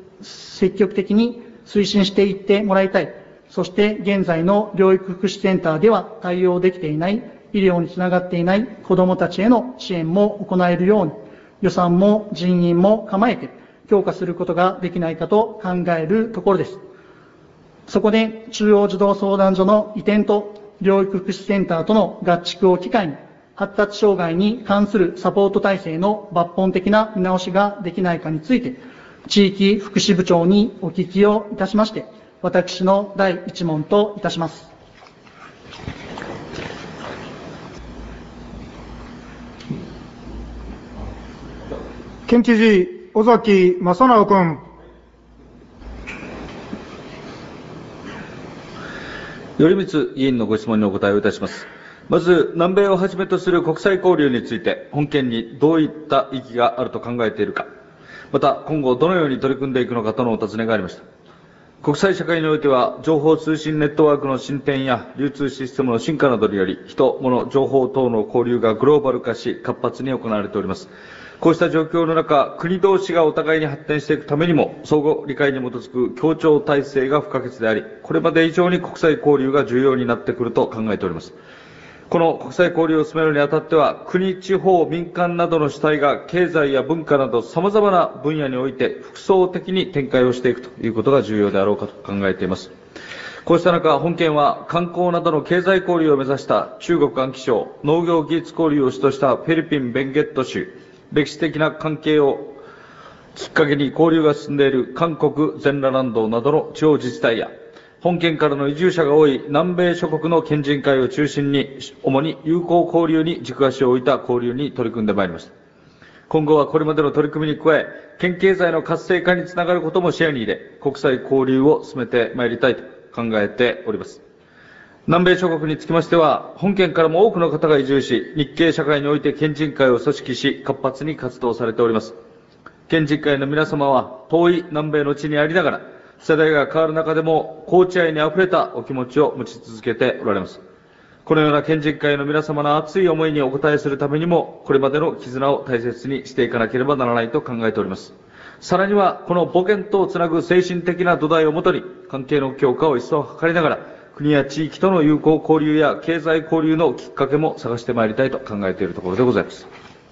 [SPEAKER 2] いってもらいたい。そして現在の療育福祉センターでは対応できていない医療につながっていない子どもたちへの支援も行えるように、予算も人員も構えて強化することができないかと考えるところです。そこで中央児童相談所の移転と療育福祉センターとの合築を機会に、発達障害に関するサポート体制の抜本的な見直しができないかについて、地域福祉部長にお聞きをいたしまして、私の第一問といたします。
[SPEAKER 1] 県知事、尾崎正直君。
[SPEAKER 3] 頼光議員のご質問にお答えをいたします。まず、南米をはじめとする国際交流について、本県にどういった意義があると考えているか、また、今後どのように取り組んでいくのかとのお尋ねがありました。 国際社会においては、情報通信ネットワークの進展や流通システムの進化などにより、人、物、情報等の交流がグローバル化し、活発に行われております。こうした状況の中、国同士がお互いに発展していくためにも、相互理解に基づく協調体制が不可欠であり、これまで以上に国際交流が重要になってくると考えております。この国際交流を進めるにあたっては、国、地方、民間などの主体が経済や文化など様々な分野において複層的に展開をしていくということが重要であろうかと考えています。こうした中、本件は観光などの経済交流を目指した中国安徽省、農業技術交流を主としたフィリピン・ベンゲット州、歴史的な関係をきっかけに交流が進んでいる韓国、全羅南道などの地方自治体や、本県からの移住者が多い南米諸国の県人会を中心に、主に友好交流に軸足を置いた交流に取り組んでまいりました。今後はこれまでの取り組みに加え、県経済の活性化につながることも視野に入れ、国際交流を進めてまいりたいと考えております。南米諸国につきましては、本県からも多くの方が移住し、日系社会において県人会を組織し、活発に活動されております。県人会の皆様は、遠い南米の地にありながら、世代が変わる中でも、高知愛にあふれたお気持ちを持ち続けておられます。このような県人会の皆様の熱い思いにお応えするためにも、これまでの絆を大切にしていかなければならないと考えております。さらには、この母県とをつなぐ精神的な土台をもとに、関係の強化を一層図りながら、国や地域との友好交流や経済交流のきっかけも探してまいりたいと考えているところでございます。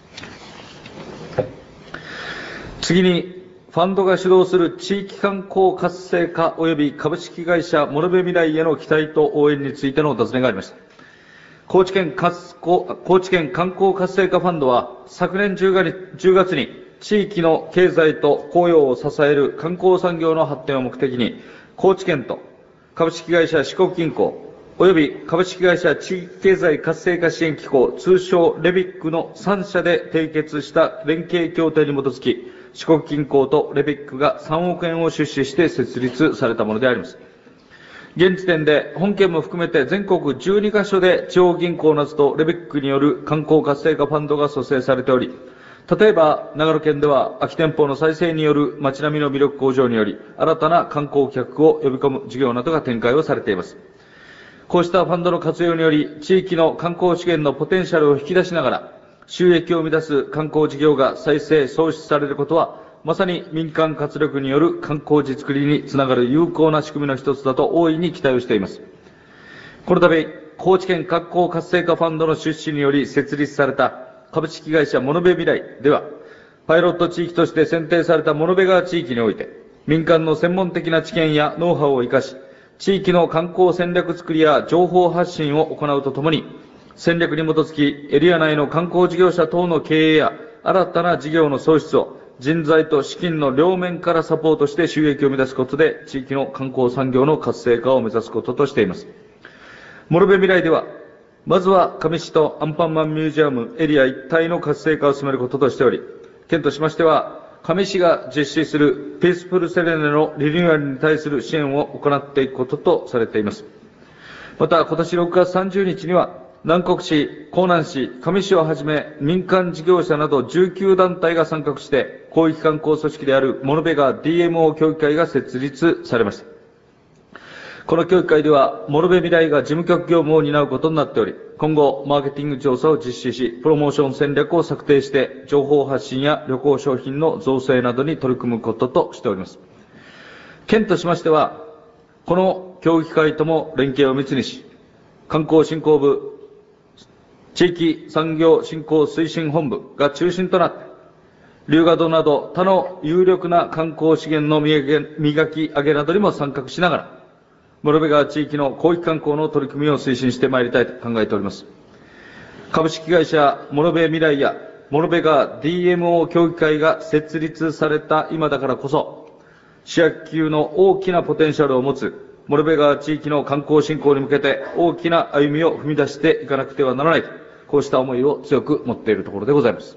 [SPEAKER 3] 次に、ファンドが主導する地域観光活性化及び株式会社モノベ未来への期待と応援についてのお尋ねがありました。高知県観光活性化ファンドは昨年10月に地域の経済と雇用を支える観光産業の発展を目的に、高知県と株式会社四国銀行及び株式会社地域経済活性化支援機構、通称レビックの3社で締結した連携協定に基づき、四国銀行とレビックが3億円を出資して設立されたものであります。現時点で本県も含めて全国12カ所で地方銀行などとレビックによる観光活性化ファンドが組成されており、例えば長野県では空き店舗の再生による街並みの魅力向上により新たな観光客を呼び込む事業などが展開をされています。こうしたファンドの活用により地域の観光資源のポテンシャルを引き出しながら収益を生み出す観光事業が再生創出されることは、まさに民間活力による観光地作りにつながる有効な仕組みの一つだと大いに期待をしています。この度、高知県観光活性化ファンドの出資により設立された株式会社モノベ未来では、パイロット地域として選定されたモノベ川地域において、民間の専門的な知見やノウハウを生かし、地域の観光戦略作りや情報発信を行うとともに、戦略に基づきエリア内の観光事業者等の経営や新たな事業の創出を人材と資金の両面からサポートして収益を生み出すことで地域の観光産業の活性化を目指すこととしています。モノベ未来では、まずは上市とアンパンマンミュージアムエリア一帯の活性化を進めることとしており、県としましては、上市が実施するピースフルセレネのリニューアルに対する支援を行っていくこととされています。また、今年6月30日には、南国市、江南市、上市をはじめ民間事業者など19団体が参画して広域観光組織であるモノベ川 DMO 協議会が設立されました。この協議会ではモノベ未来が事務局業務を担うことになっており、今後マーケティング調査を実施し、プロモーション戦略を策定して情報発信や旅行商品の造成などに取り組むこととしております。県としましては、この協議会とも連携を密にし、観光振興部地域産業振興推進本部が中心となって、龍河洞など他の有力な観光資源の磨き上げなどにも参画しながら、モノベ川地域の広域観光の取り組みを推進してまいりたいと考えております。株式会社モノベ未来やモノベ川 DMO 協議会が設立された今だからこそ、主役級の大きなポテンシャルを持つモノベ川地域の観光振興に向けて大きな歩みを踏み出していかなくてはならないと、こうした思いを強く持っているところでございます。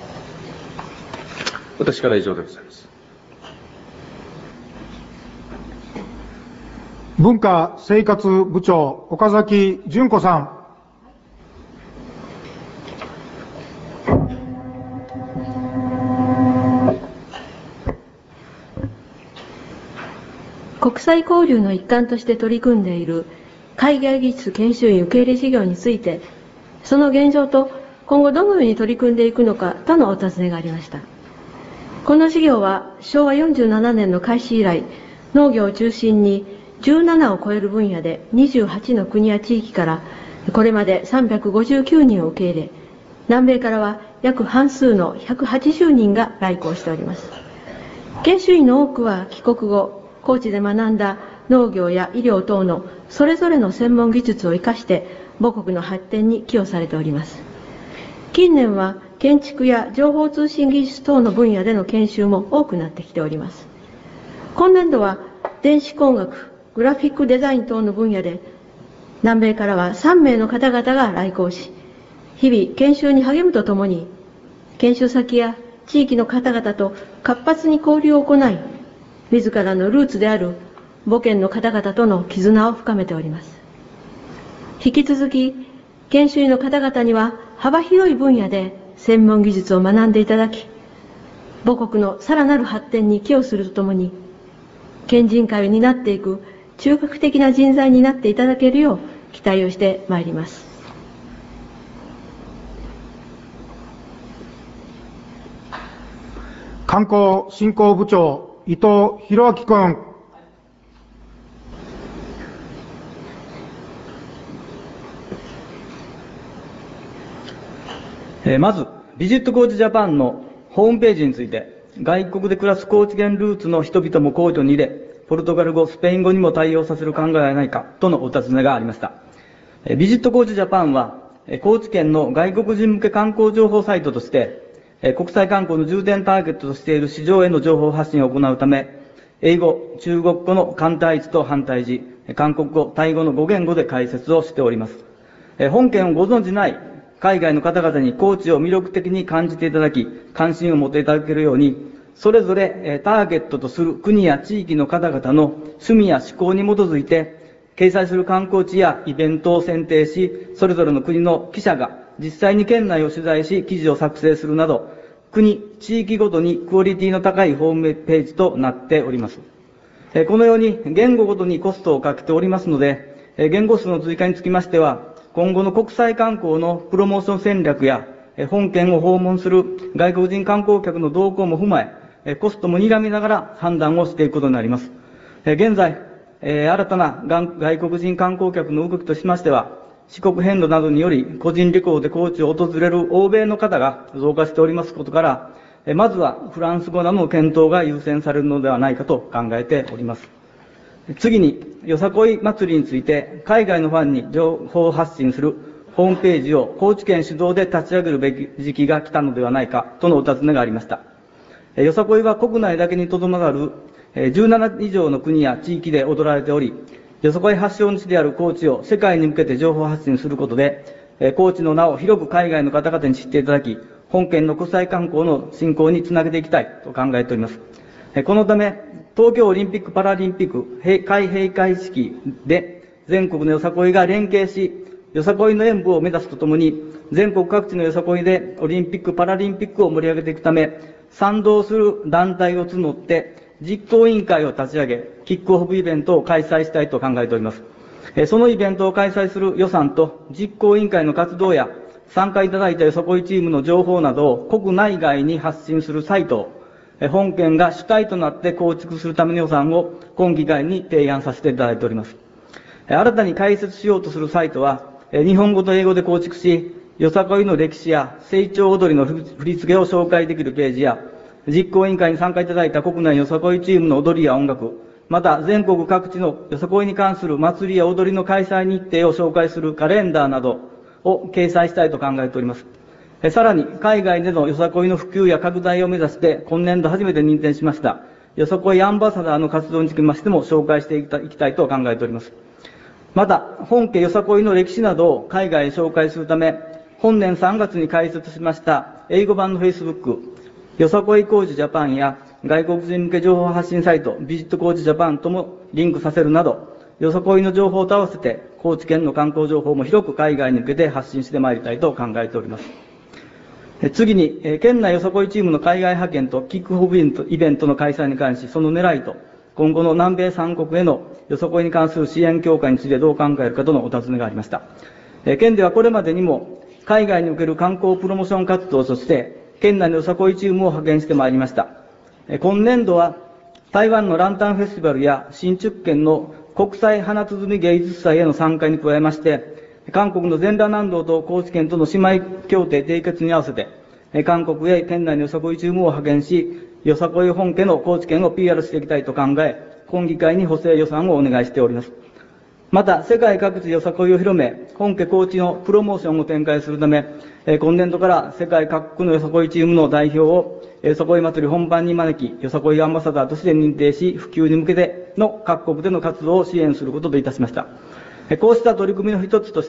[SPEAKER 3] 私から以上でございます。
[SPEAKER 1] 文化生活部長、岡崎純子さん。
[SPEAKER 4] 国際交流の一環として取り組んでいる海外技術研修員受け入れ事業について、その現状と今後どのように取り組んでいくのかとのお尋ねがありました。この事業は昭和47年の開始以来、農業を中心に17を超える分野で28の国や地域からこれまで359人を受け入れ、南米からは約半数の180人が来校しております。研修員の多くは帰国後、高知で学んだ農業や医療等のそれぞれの専門技術を生かして母国の発展に寄与されております。近年は建築や情報通信技術等の分野での研修も多くなってきております。今年度は電子工学、グラフィックデザイン等の分野で南米からは3名の方々が来校し、日々研修に励むとともに、研修先や地域の方々と活発に交流を行い、自らのルーツである母県の方々との絆を深めております。引き続き、研修医の方々には幅広い分野で専門技術を学んでいただき、母国のさらなる発展に寄与するとともに、県人会を担っていく中核的な人材になっていただけるよう期待をしてまいります。
[SPEAKER 1] 観光振興部長、伊藤博明君。
[SPEAKER 5] まず、ビジットコーチジャパンのホームページについて、外国で暮らす高知県ルーツの人々も考慮に入れ、ポルトガル語、スペイン語にも対応させる考えはないか、とのお尋ねがありました。ビジットコーチジャパンは、高知県の外国人向け観光情報サイトとして、国際観光の重点ターゲットとしている市場への情報発信を行うため、英語、中国語の簡体字と反対字、韓国語、タイ語の5言語で解説をしております。本県をご存じない海外の方々に高知を魅力的に感じていただき、関心を持っていただけるように、それぞれターゲットとする国や地域の方々の趣味や思考に基づいて、掲載する観光地やイベントを選定し、それぞれの国の記者が実際に県内を取材し、記事を作成するなど、国、地域ごとにクオリティの高いホームページとなっております。このように言語ごとにコストをかけておりますので、言語数の追加につきましては、今後の国際観光のプロモーション戦略や、本県を訪問する外国人観光客の動向も踏まえ、コストも睨みながら判断をしていくことになります。現在、新たな外国人観光客の動きとしましては、四国遍路などにより個人旅行で高知を訪れる欧米の方が増加しておりますことから、まずはフランス語などの検討が優先されるのではないかと考えております。次に、よさこい祭りについて海外のファンに情報発信するホームページを高知県主導で立ち上げるべき時期が来たのではないかとのお尋ねがありました。よさこいは国内だけにとどまらず、17以上の国や地域で踊られており、よさこい発祥地である高知を世界に向けて情報発信することで、高知の名を広く海外の方々に知っていただき、本県の国際観光の振興につなげていきたいと考えております。このため、東京オリンピック・パラリンピック開閉会式で全国のよさこいが連携し、よさこいの演舞を目指すとともに、全国各地のよさこいでオリンピック・パラリンピックを盛り上げていくため、賛同する団体を募って、実行委員会を立ち上げ、キックオフイベントを開催したいと考えております。そのイベントを開催する予算と実行委員会の活動や、参加いただいたよさこいチームの情報などを国内外に発信するサイトを、本県が主体となって構築するための予算を今議会に提案させていただいております。新たに開設しようとするサイトは、日本語と英語で構築し、よさこいの歴史や成長踊りの振り付けを紹介できるページや、実行委員会に参加いただいた国内よさこいチームの踊りや音楽、また全国各地のよさこいに関する祭りや踊りの開催日程を紹介するカレンダーなどを掲載したいと考えております。さらに、海外でのよさこいの普及や拡大を目指して、今年度初めて認定しました、よさこいアンバサダーの活動につきましても紹介していきたいと考えております。また、本家よさこいの歴史などを海外へ紹介するため、本年3月に開設しました英語版の Facebook、よさこいコーチジャパンや外国人向け情報発信サイト、ビジットコーチジャパンともリンクさせるなど、よさこいの情報と合わせて、高知県の観光情報も広く海外に向けて発信してまいりたいと考えております。次に、県内よさこいチームの海外派遣とキックオフイベントの開催に関し、その狙いと、 今後の南米3国へのよさこいに関する支援強化についてどう考えるかとのお尋ねがありました。県ではこれまでにも、海外における観光プロモーション活動として、県内のよさこいチームを派遣してまいりました。今年度は、台湾のランタンフェスティバルや新竹県の国際花鼓芸術祭への参加に加えまして、韓国の全羅南道と高知県との姉妹協定締結に合わせて、韓国へ県内のよさこいチームを派遣し、よさこい本家の高知県を PR していきたいと考え、本議会に補正予算をお願いしております。また、世界各地でよさこいを広め、本家高知のプロモーションを展開するため、今年度から世界各国のよさこいチームの代表を、よさこい祭り本番に招き、よさこいアンバサダーとして認定し、普及に向けての各国での活動を支援することといたしました。こうした取り組みの一つとして、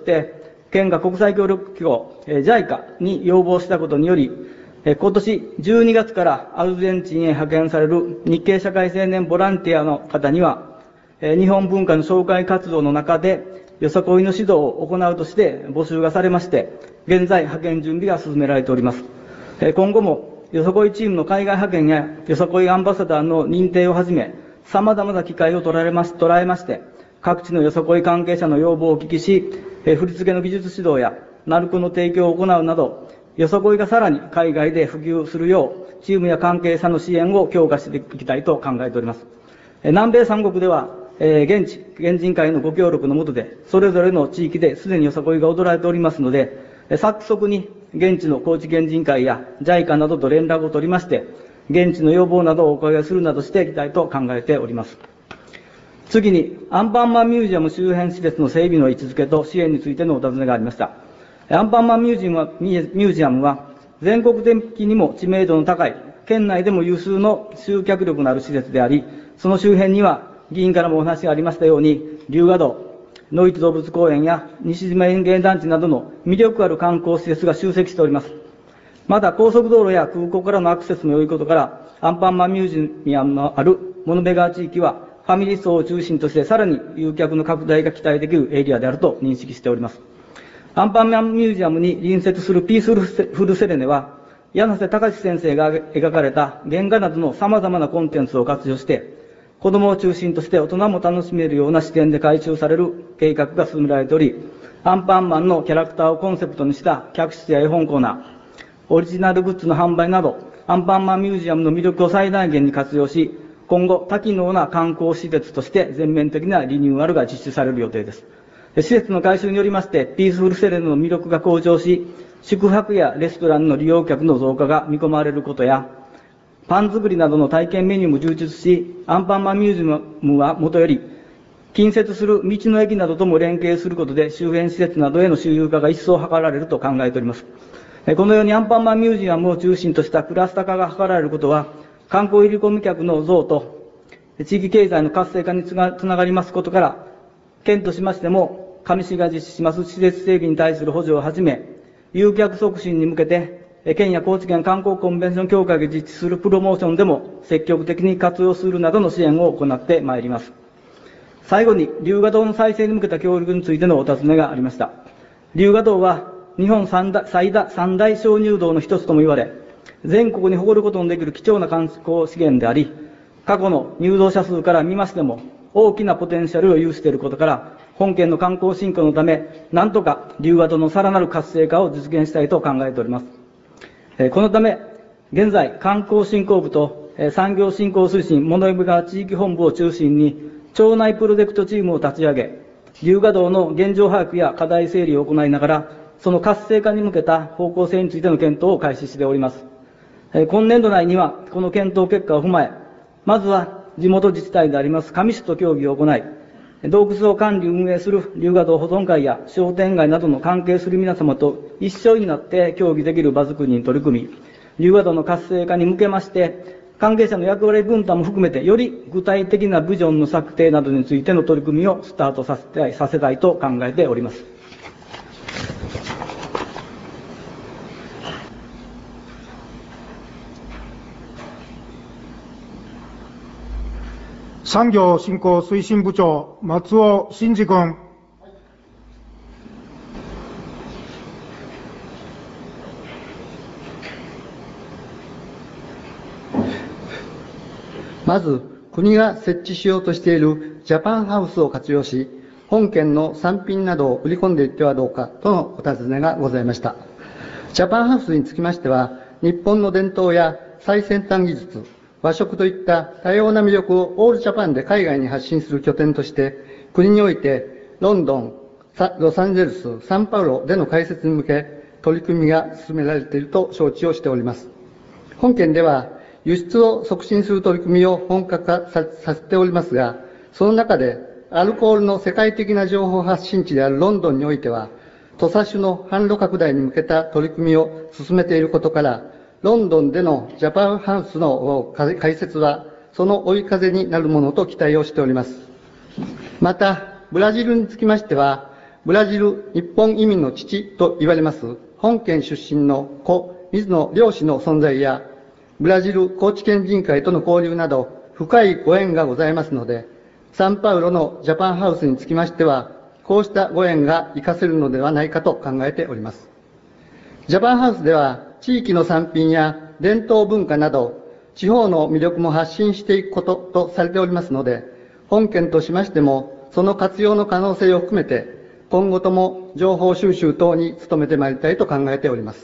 [SPEAKER 5] 県が国際協力機構、JICA に要望したことにより、今年12月からアルゼンチンへ派遣される日系社会青年ボランティアの方には、日本文化の紹介活動の中で、よさこいの指導を行うとして募集がされまして、現在派遣準備が進められております。今後も、よさこいチームの海外派遣やよさこいアンバサダーの認定をはじめ、様々な機会を捉えまして、各地のよさこい関係者の要望をお聞きし、振り付けの技術指導や鳴子の提供を行うなど、よさこいがさらに海外で普及するよう、チームや関係者の支援を強化していきたいと考えております。南米三国では、現人会のご協力の下で、それぞれの地域ですでによさこいが踊られておりますので、早速に現地の高知県人会や JICA などと連絡を取りまして、現地の要望などをお伺いするなどしていきたいと考えております。次に、アンパンマンミュージアム周辺施設の整備の位置づけと支援についてのお尋ねがありました。アンパンマンミュージアムは、全国的にも知名度の高い、県内でも有数の集客力のある施設であり、その周辺には、議員からもお話がありましたように、龍河洞、野市動物公園や西島園芸団地などの魅力ある観光施設が集積しております。また、高速道路や空港からのアクセスも良いことから、アンパンマンミュージアムのある物部川地域は、ファミリー層を中心としてさらに誘客の拡大が期待できるエリアであると認識しております。アンパンマンミュージアムに隣接するピースフルセレネは、柳瀬隆先生が描かれた原画などの様々なコンテンツを活用して、子供を中心として大人も楽しめるような視点で改修される計画が進められており、アンパンマンのキャラクターをコンセプトにした客室や絵本コーナー、オリジナルグッズの販売など、アンパンマンミュージアムの魅力を最大限に活用し、今後多機能な観光施設として全面的なリニューアルが実施される予定です。施設の改修によりまして、ピースフルセレネの魅力が向上し、宿泊やレストランの利用客の増加が見込まれることや、パン作りなどの体験メニューも充実し、アンパンマンミュージアムはもとより、近接する道の駅などとも連携することで、周辺施設などへの周遊化が一層図られると考えております。このようにアンパンマンミュージアムを中心としたクラスター化が図られることは、観光入り込み客の増と、地域経済の活性化につながりますことから、県としましても、上市が実施します施設整備に対する補助をはじめ、誘客促進に向けて、県や高知県観光コンベンション協会が実施するプロモーションでも積極的に活用するなどの支援を行ってまいります。最後に、龍河洞の再生に向けた協力についてのお尋ねがありました。龍河洞は、日本三大鍾乳洞の一つとも言われ、全国に誇ることのできる貴重な観光資源であり、過去の入道者数から見ましても、大きなポテンシャルを有していることから、本県の観光振興のため、なんとか龍河洞のさらなる活性化を実現したいと考えております。このため、現在、観光振興部と産業振興推進物部川地域本部を中心に、町内プロジェクトチームを立ち上げ、龍河洞の現状把握や課題整理を行いながら、その活性化に向けた方向性についての検討を開始しております。今年度内には、この検討結果を踏まえ、まずは地元自治体であります上市と協議を行い、洞窟を管理運営する龍河洞保存会や商店街などの関係する皆様と一緒になって協議できる場作りに取り組み、龍河洞の活性化に向けまして、関係者の役割分担も含めて、より具体的なビジョンの策定などについての取り組みをスタートさせたいと考えております。
[SPEAKER 1] 産業振興推進部長、松尾真二君。
[SPEAKER 6] まず、 国が設置しようとしているジャパンハウスを活用し、本県の産品などを売り込んでいってはどうかとのお尋ねがございました。ジャパンハウスにつきましては、日本の伝統や最先端技術、和食といった多様な魅力をオールジャパンで海外に発信する拠点として、国においてロンドン、ロサンゼルス、サンパウロでの開設に向け、取り組みが進められていると承知をしております。本県では、輸出を促進する取り組みを本格化させておりますが、その中で、アルコールの世界的な情報発信地であるロンドンにおいては、土佐酒の販路拡大に向けた取り組みを進めていることから、ロンドンでのジャパンハウスの開設は、その追い風になるものと期待をしております。また、ブラジルにつきましては、ブラジル日本移民の父と言われます、本県出身の故水野良氏の存在や、ブラジル高知県人会との交流など、深いご縁がございますので、サンパウロのジャパンハウスにつきましては、こうしたご縁が活かせるのではないかと考えております。ジャパンハウスでは、地域の産品や伝統文化など、地方の魅力も発信していくこととされておりますので、本県としましても、その活用の可能性を含めて、今後とも情報収集等に努めてまいりたいと考えております。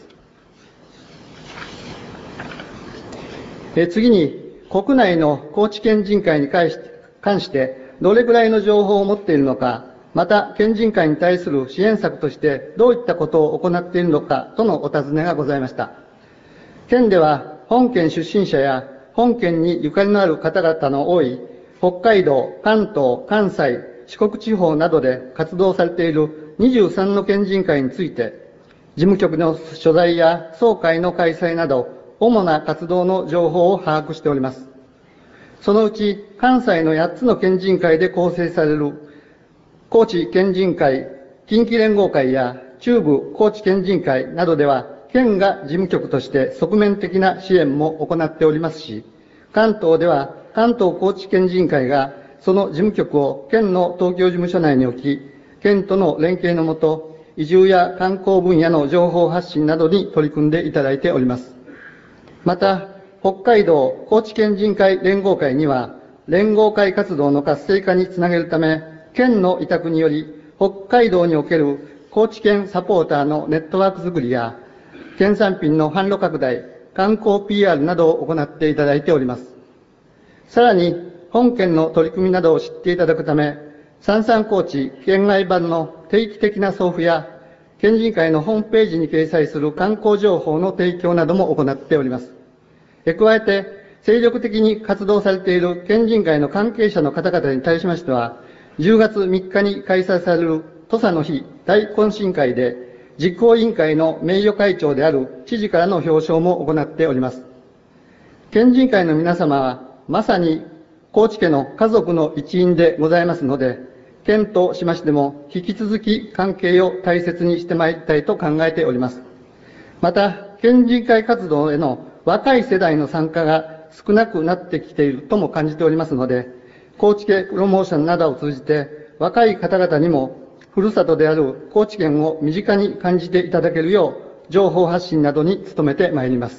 [SPEAKER 6] 次に、国内の高知県人会に関して、どれくらいの情報を持っているのか、また、県人会に対する支援策として、どういったことを行っているのかとのお尋ねがございました。県では、本県出身者や、本県にゆかりのある方々の多い、北海道、関東、関西、四国地方などで活動されている23の県人会について、事務局の所在や総会の開催など、主な活動の情報を把握しております。そのうち、関西の8つの県人会で構成される、高知県人会、近畿連合会や中部高知県人会などでは、県が事務局として側面的な支援も行っておりますし、関東では関東高知県人会がその事務局を県の東京事務所内に置き、県との連携のもと、移住や観光分野の情報発信などに取り組んでいただいております。また、北海道高知県人会連合会には、連合会活動の活性化につなげるため、県の委託により、北海道における高知県サポーターのネットワーク作りや、県産品の販路拡大、観光 PR などを行っていただいております。さらに、本県の取り組みなどを知っていただくため、三々高知県外版の定期的な送付や、県人会のホームページに掲載する観光情報の提供なども行っております。加えて、精力的に活動されている県人会の関係者の方々に対しましては、10月3日に開催される土佐の日大懇親会で、実行委員会の名誉会長である知事からの表彰も行っております。県人会の皆様は、まさに高知家の家族の一員でございますので、県としましても引き続き関係を大切にしてまいりたいと考えております。また、県人会活動への若い世代の参加が少なくなってきているとも感じておりますので、高知家プロモーションなどを通じて、若い方々にも、ふるさとである高知県を身近に感じていただけるよう、情報発信などに努めてまいります。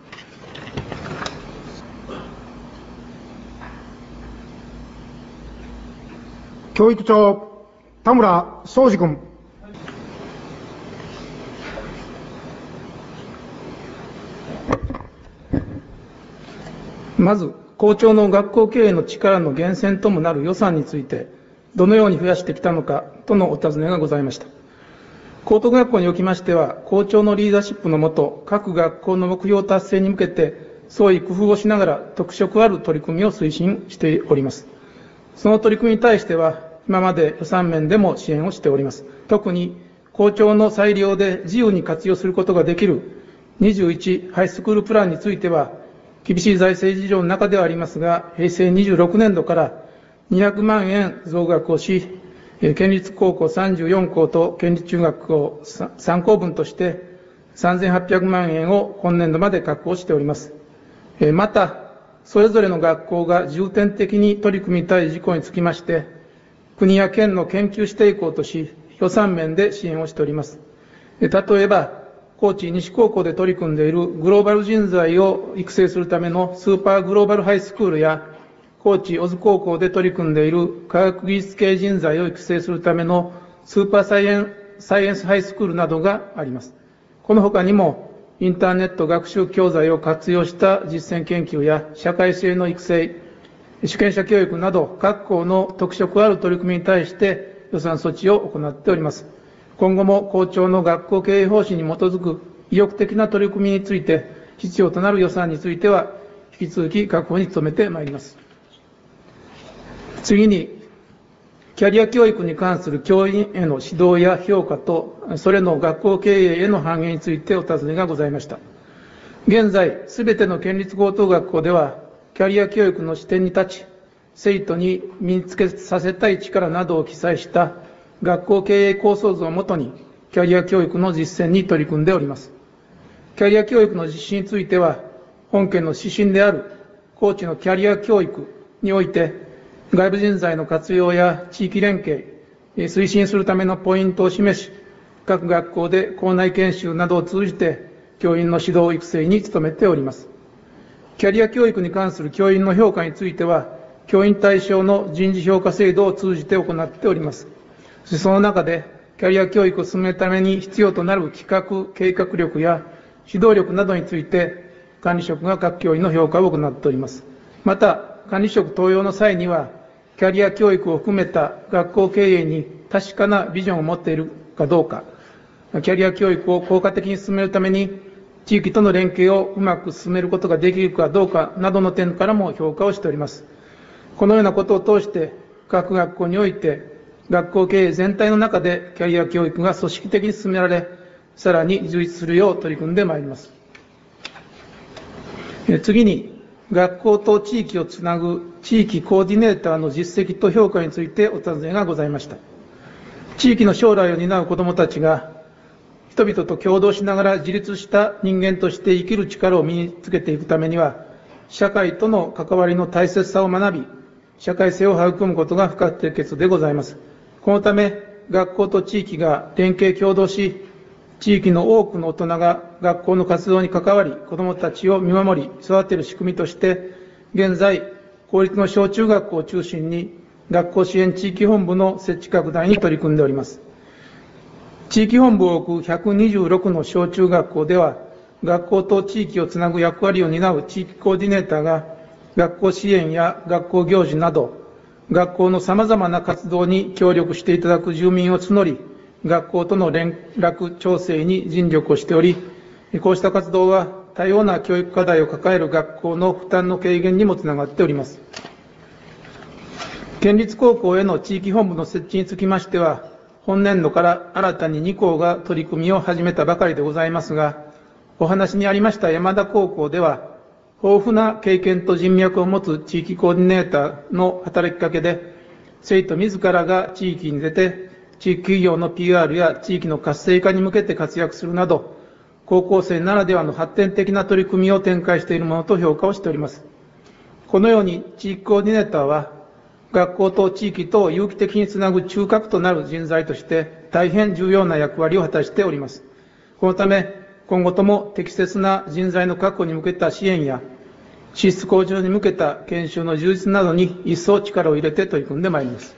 [SPEAKER 1] 教育長、田村壮司君。
[SPEAKER 7] まず、校長の学校経営の力の源泉ともなる予算について、どのように増やしてきたのかとのお尋ねがございました。高等学校におきましては、校長のリーダーシップのもと、各学校の目標達成に向けて、創意工夫をしながら特色ある取り組みを推進しております。その取り組みに対しては、今まで予算面でも支援をしております。特に、校長の裁量で自由に活用することができる21ハイスクールプランについては、厳しい財政事情の中ではありますが、平成26年度から200万円増額をし、県立高校34校と県立中学校3校分として3800万円を今年度まで確保しております。また、それぞれの学校が重点的に取り組みたい事項につきまして、国や県の研究指定校とし、予算面で支援をしております。例えば、高知西高校で取り組んでいるグローバル人材を育成するためのスーパーグローバルハイスクールや、 高知小津高校で取り組んでいる科学技術系人材を育成するためのスーパーサイエンスハイスクールなどがあります。この他にも、インターネット学習教材を活用した実践研究や社会性の育成、主権者教育など各校の特色ある取り組みに対して予算措置を行っております。今後も校長の学校経営方針に基づく意欲的な取り組みについて必要となる予算については引き続き確保に努めてまいります。次に、キャリア教育に関する教員への指導や評価と、それの学校経営への反映についてお尋ねがございました。現在、すべての県立高等学校では、キャリア教育の視点に立ち、生徒に身につけさせたい力などを記載した学校経営構想図をもとに、キャリア教育の実践に取り組んでおります。キャリア教育の実施については、本県の指針である高知のキャリア教育において、外部人材の活用や地域連携、推進するためのポイントを示し、各学校で校内研修などを通じて、教員の指導育成に努めております。キャリア教育に関する教員の評価については、教員対象の人事評価制度を通じて行っております。その中で、キャリア教育を進めるために必要となる企画、計画力や指導力などについて、管理職が各教員の評価を行っております。また、管理職登用の際には、キャリア教育を含めた学校経営に確かなビジョンを持っているかどうか、キャリア教育を効果的に進めるために、地域との連携をうまく進めることができるかどうかなどの点からも評価をしております。このようなことを通して、各学校において、学校経営全体の中でキャリア教育が組織的に進められ、さらに充実するよう取り組んでまいります。次に、学校と地域をつなぐ地域コーディネーターの実績と評価についてお尋ねがございました。地域の将来を担う子どもたちが、人々と共同しながら自立した人間として生きる力を身につけていくためには、社会との関わりの大切さを学び、社会性を育むことが不可欠でございます。このため、学校と地域が連携協働し、地域の多くの大人が学校の活動に関わり、子どもたちを見守り、育てる仕組みとして、現在、公立の小中学校を中心に、学校支援地域本部の設置拡大に取り組んでおります。地域本部を置く126の小中学校では、学校と地域をつなぐ役割を担う地域コーディネーターが、学校支援や学校行事など、学校の様々な活動に協力していただく住民を募り、学校との連絡調整に尽力をしており、こうした活動は多様な教育課題を抱える学校の負担の軽減にもつながっております。県立高校への地域本部の設置につきましては、本年度から新たに2校が取り組みを始めたばかりでございますが、お話にありました山田高校では、豊富な経験と人脈を持つ地域コーディネーターの働きかけで、生徒自らが地域に出て、地域企業の PR や地域の活性化に向けて活躍するなど、高校生ならではの発展的な取り組みを展開しているものと評価をしております。このように地域コーディネーターは、学校と地域とを有機的につなぐ中核となる人材として大変重要な役割を果たしております。このため、今後とも適切な人材の確保に向けた支援や、資質向上に向けた研修の充実などに一層力を入れて取り組んでまいります。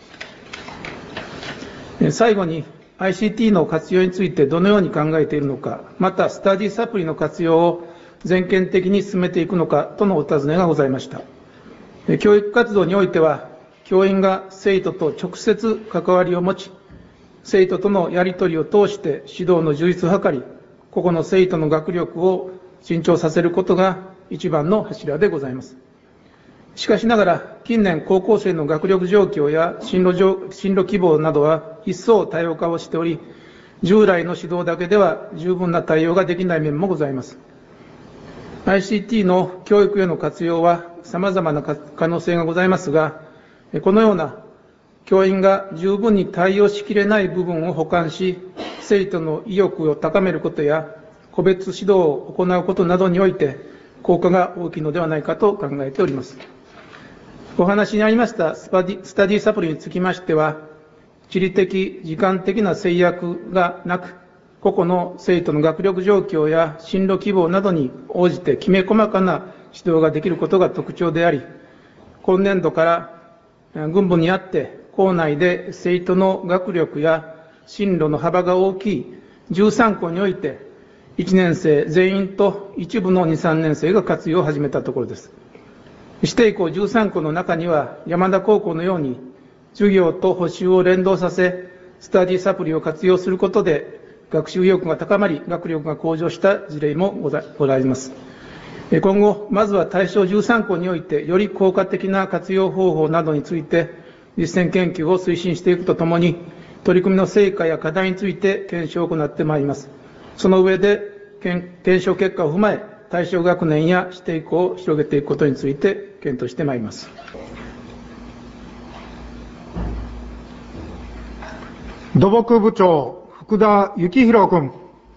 [SPEAKER 7] 最後に ICT の活用についてどのように考えているのか、またスタディサプリの活用を全県的に進めていくのかとのお尋ねがございました。教育活動においては、教員が生徒と直接関わりを持ち、生徒とのやり取りを通して指導の充実を図り、個々の生徒の学力を伸長させることが一番の柱でございます。しかしながら、近年高校生の学力状況や進路希望などは一層多様化をしており、従来の指導だけでは十分な対応ができない面もございます。ICT の教育への活用は様々な可能性がございますが、このような教員が十分に対応しきれない部分を補完し、生徒の意欲を高めることや、個別指導を行うことなどにおいて、効果が大きいのではないかと考えております。お話にありましたスタディサプリにつきましては、地理的、時間的な制約がなく、個々の生徒の学力状況や進路希望などに応じてきめ細かな指導ができることが特徴であり、 今年度から軍部にあって校内で生徒の学力や進路の幅が大きい13校において、1年生全員と一部の2、3年生が活用を始めたところです。指定校13校の中には、山田高校のように、授業と補習を連動させ、スタディサプリを活用することで、学習意欲が高まり、学力が向上した事例もございます。今後、まずは対象13校において、より効果的な活用方法などについて、実践研究を推進していくとともに、取り組みの成果や課題について検証を行ってまいります。その上で、検証結果を踏まえ、対象学年や指定校を広げていくことについて検討してまいります。
[SPEAKER 1] 土木部長、福田幸宏君。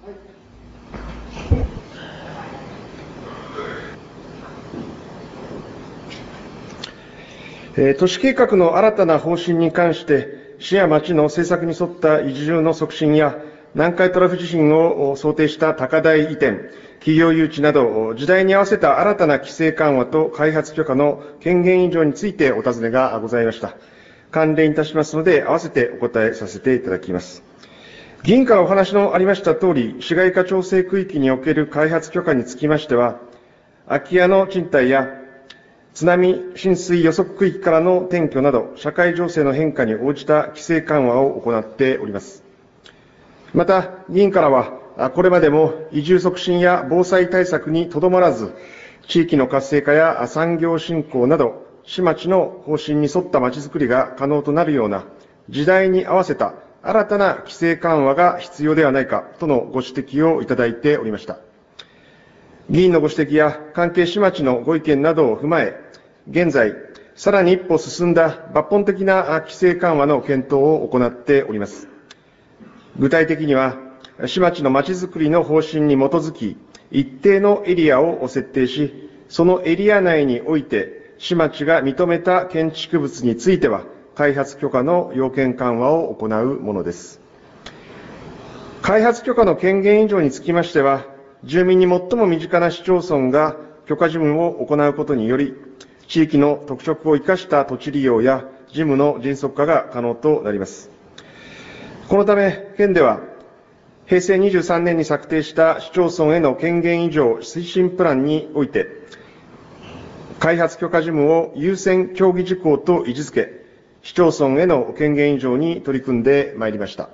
[SPEAKER 8] 都市計画の新たな方針に関して、市や町の政策に沿った移住の促進や、南海トラフ地震を想定した高台移転、企業誘致など、時代に合わせた新たな規制緩和と開発許可の権限移譲についてお尋ねがございました。関連いたしますので、合わせてお答えさせていただきます。議員からお話のありましたとおり、市街化調整区域における開発許可につきましては、空き家の賃貸や津波浸水予測区域からの転居など、社会情勢の変化に応じた規制緩和を行っております。また、議員からは、これまでも移住促進や防災対策にとどまらず、地域の活性化や産業振興など、市町の方針に沿ったまちづくりが可能となるような、時代に合わせた新たな規制緩和が必要ではないかとのご指摘をいただいておりました。議員のご指摘や関係市町のご意見などを踏まえ、現在、さらに一歩進んだ抜本的な規制緩和の検討を行っております。具体的には、市町のまちづくりの方針に基づき、一定のエリアを設定し、そのエリア内において、市町が認めた建築物については、開発許可の要件緩和を行うものです。開発許可の権限移譲につきましては、住民に最も身近な市町村が許可事務を行うことにより、地域の特色を生かした土地利用や事務の迅速化が可能となります。このため、県では、平成23年に策定した市町村への権限移譲推進プランにおいて、開発許可事務を優先協議事項と位置づけ、市町村への権限移譲に取り組んでまいりました。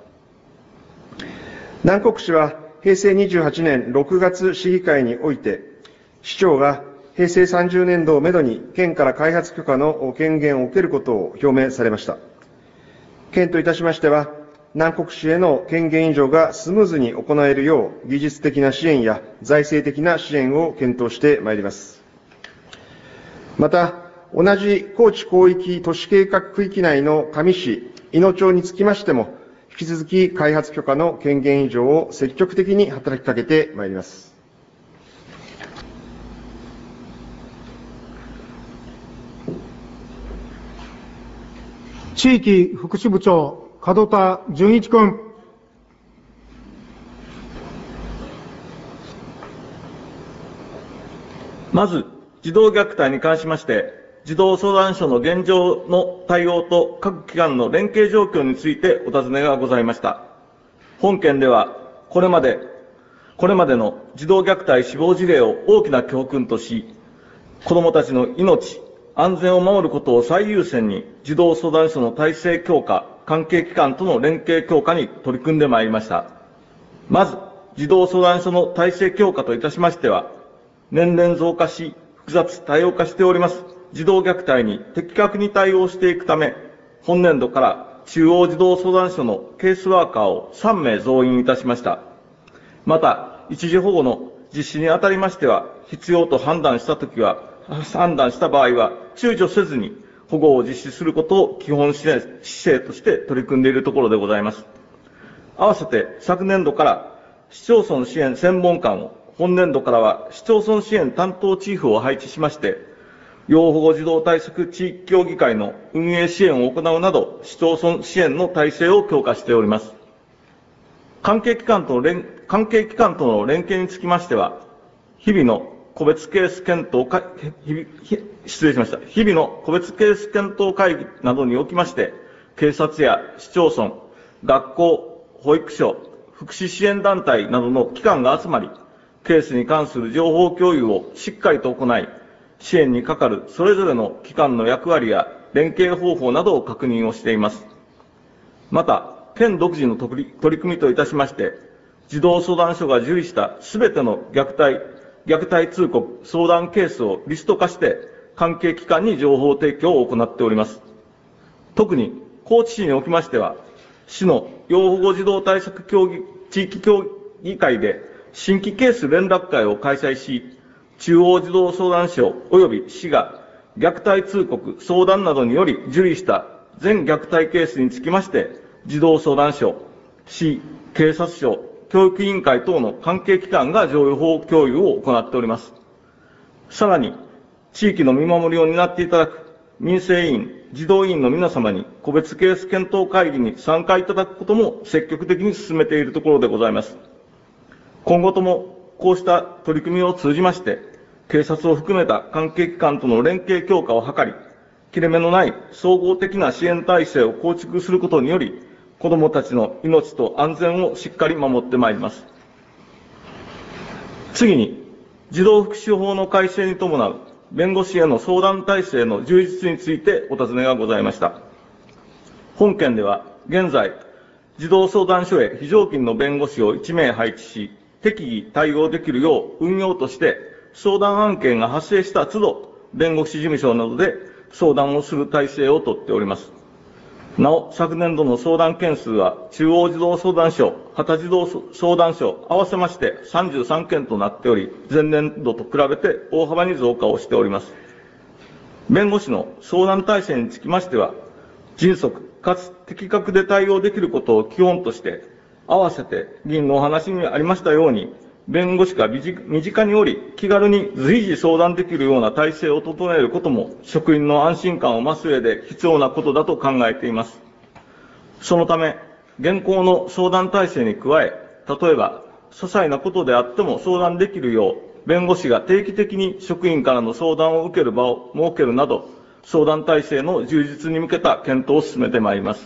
[SPEAKER 8] 南国市は平成28年6月市議会において、市長が平成30年度をめどに県から開発許可の権限を受けることを表明されました。県といたしましては、南国市への権限移譲がスムーズに行えるよう、技術的な支援や財政的な支援を検討してまいります。また、同じ高知広域都市計画区域内の上市、伊野町につきましても、引き続き開発許可の権限移譲を積極的に働きかけてまいります。
[SPEAKER 1] 地域福祉部長、門田純一君。
[SPEAKER 9] まず、児童虐待に関しまして、児童相談所の現状の対応と各機関の連携状況についてお尋ねがございました。本件では、これまでの児童虐待死亡事例を大きな教訓とし、子どもたちの命、安全を守ることを最優先に、児童相談所の体制強化、関係機関との連携強化に取り組んでまいりました。まず、児童相談所の体制強化といたしましては、年々増加し、複雑多様化しております児童虐待に的確に対応していくため、本年度から中央児童相談所のケースワーカーを3名増員いたしました。また、一時保護の実施にあたりましては、必要と判断した場合は、躊躇せずに保護を実施することを基本姿勢として取り組んでいるところでございます。合わせて昨年度から市町村支援専門官を、本年度からは市町村支援担当チーフを配置しまして、要保護児童対策地域協議会の運営支援を行うなど、市町村支援の体制を強化しております。関係機関との連携につきましては、日々の個別ケース検討会、失礼しました。日々の個別ケース検討会議などにおきまして、警察や市町村、学校、保育所、福祉支援団体などの機関が集まり、ケースに関する情報共有をしっかりと行い、支援にかかるそれぞれの機関の役割や連携方法などを確認をしています。また、県独自の取り組みといたしまして、児童相談所が受理したすべての虐待通告相談ケースをリスト化して、関係機関に情報提供を行っております。特に、高知市におきましては、市の要保護児童対策地域協議会で新規ケース連絡会を開催し、中央児童相談所及び市が虐待通告相談などにより受理した全虐待ケースにつきまして、児童相談所、市、警察署、教育委員会等の関係機関が情報共有を行っております。さらに、地域の見守りを担っていただく民生委員、児童委員の皆様に個別ケース検討会議に参加いただくことも積極的に進めているところでございます。今後ともこうした取り組みを通じまして、警察を含めた関係機関との連携強化を図り、切れ目のない総合的な支援体制を構築することにより、子どもたちの命と安全をしっかり守ってまいります。次に、児童福祉法の改正に伴う弁護士への相談体制の充実についてお尋ねがございました。本件では、現在、児童相談所へ非常勤の弁護士を1名配置し、適宜対応できるよう運用として、相談案件が発生した都度、弁護士事務所などで相談をする体制をとっております。なお、昨年度の相談件数は、中央児童相談所、畑児童相談所、合わせまして33件となっており、前年度と比べて大幅に増加をしております。弁護士の相談体制につきましては、迅速かつ的確で対応できることを基本として、合わせて議員のお話にありましたように、弁護士が身近におり、気軽に随時相談できるような体制を整えることも、職員の安心感を増す上で必要なことだと考えています。そのため、現行の相談体制に加え、例えば、些細なことであっても相談できるよう、弁護士が定期的に職員からの相談を受ける場を設けるなど、相談体制の充実に向けた検討を進めてまいります。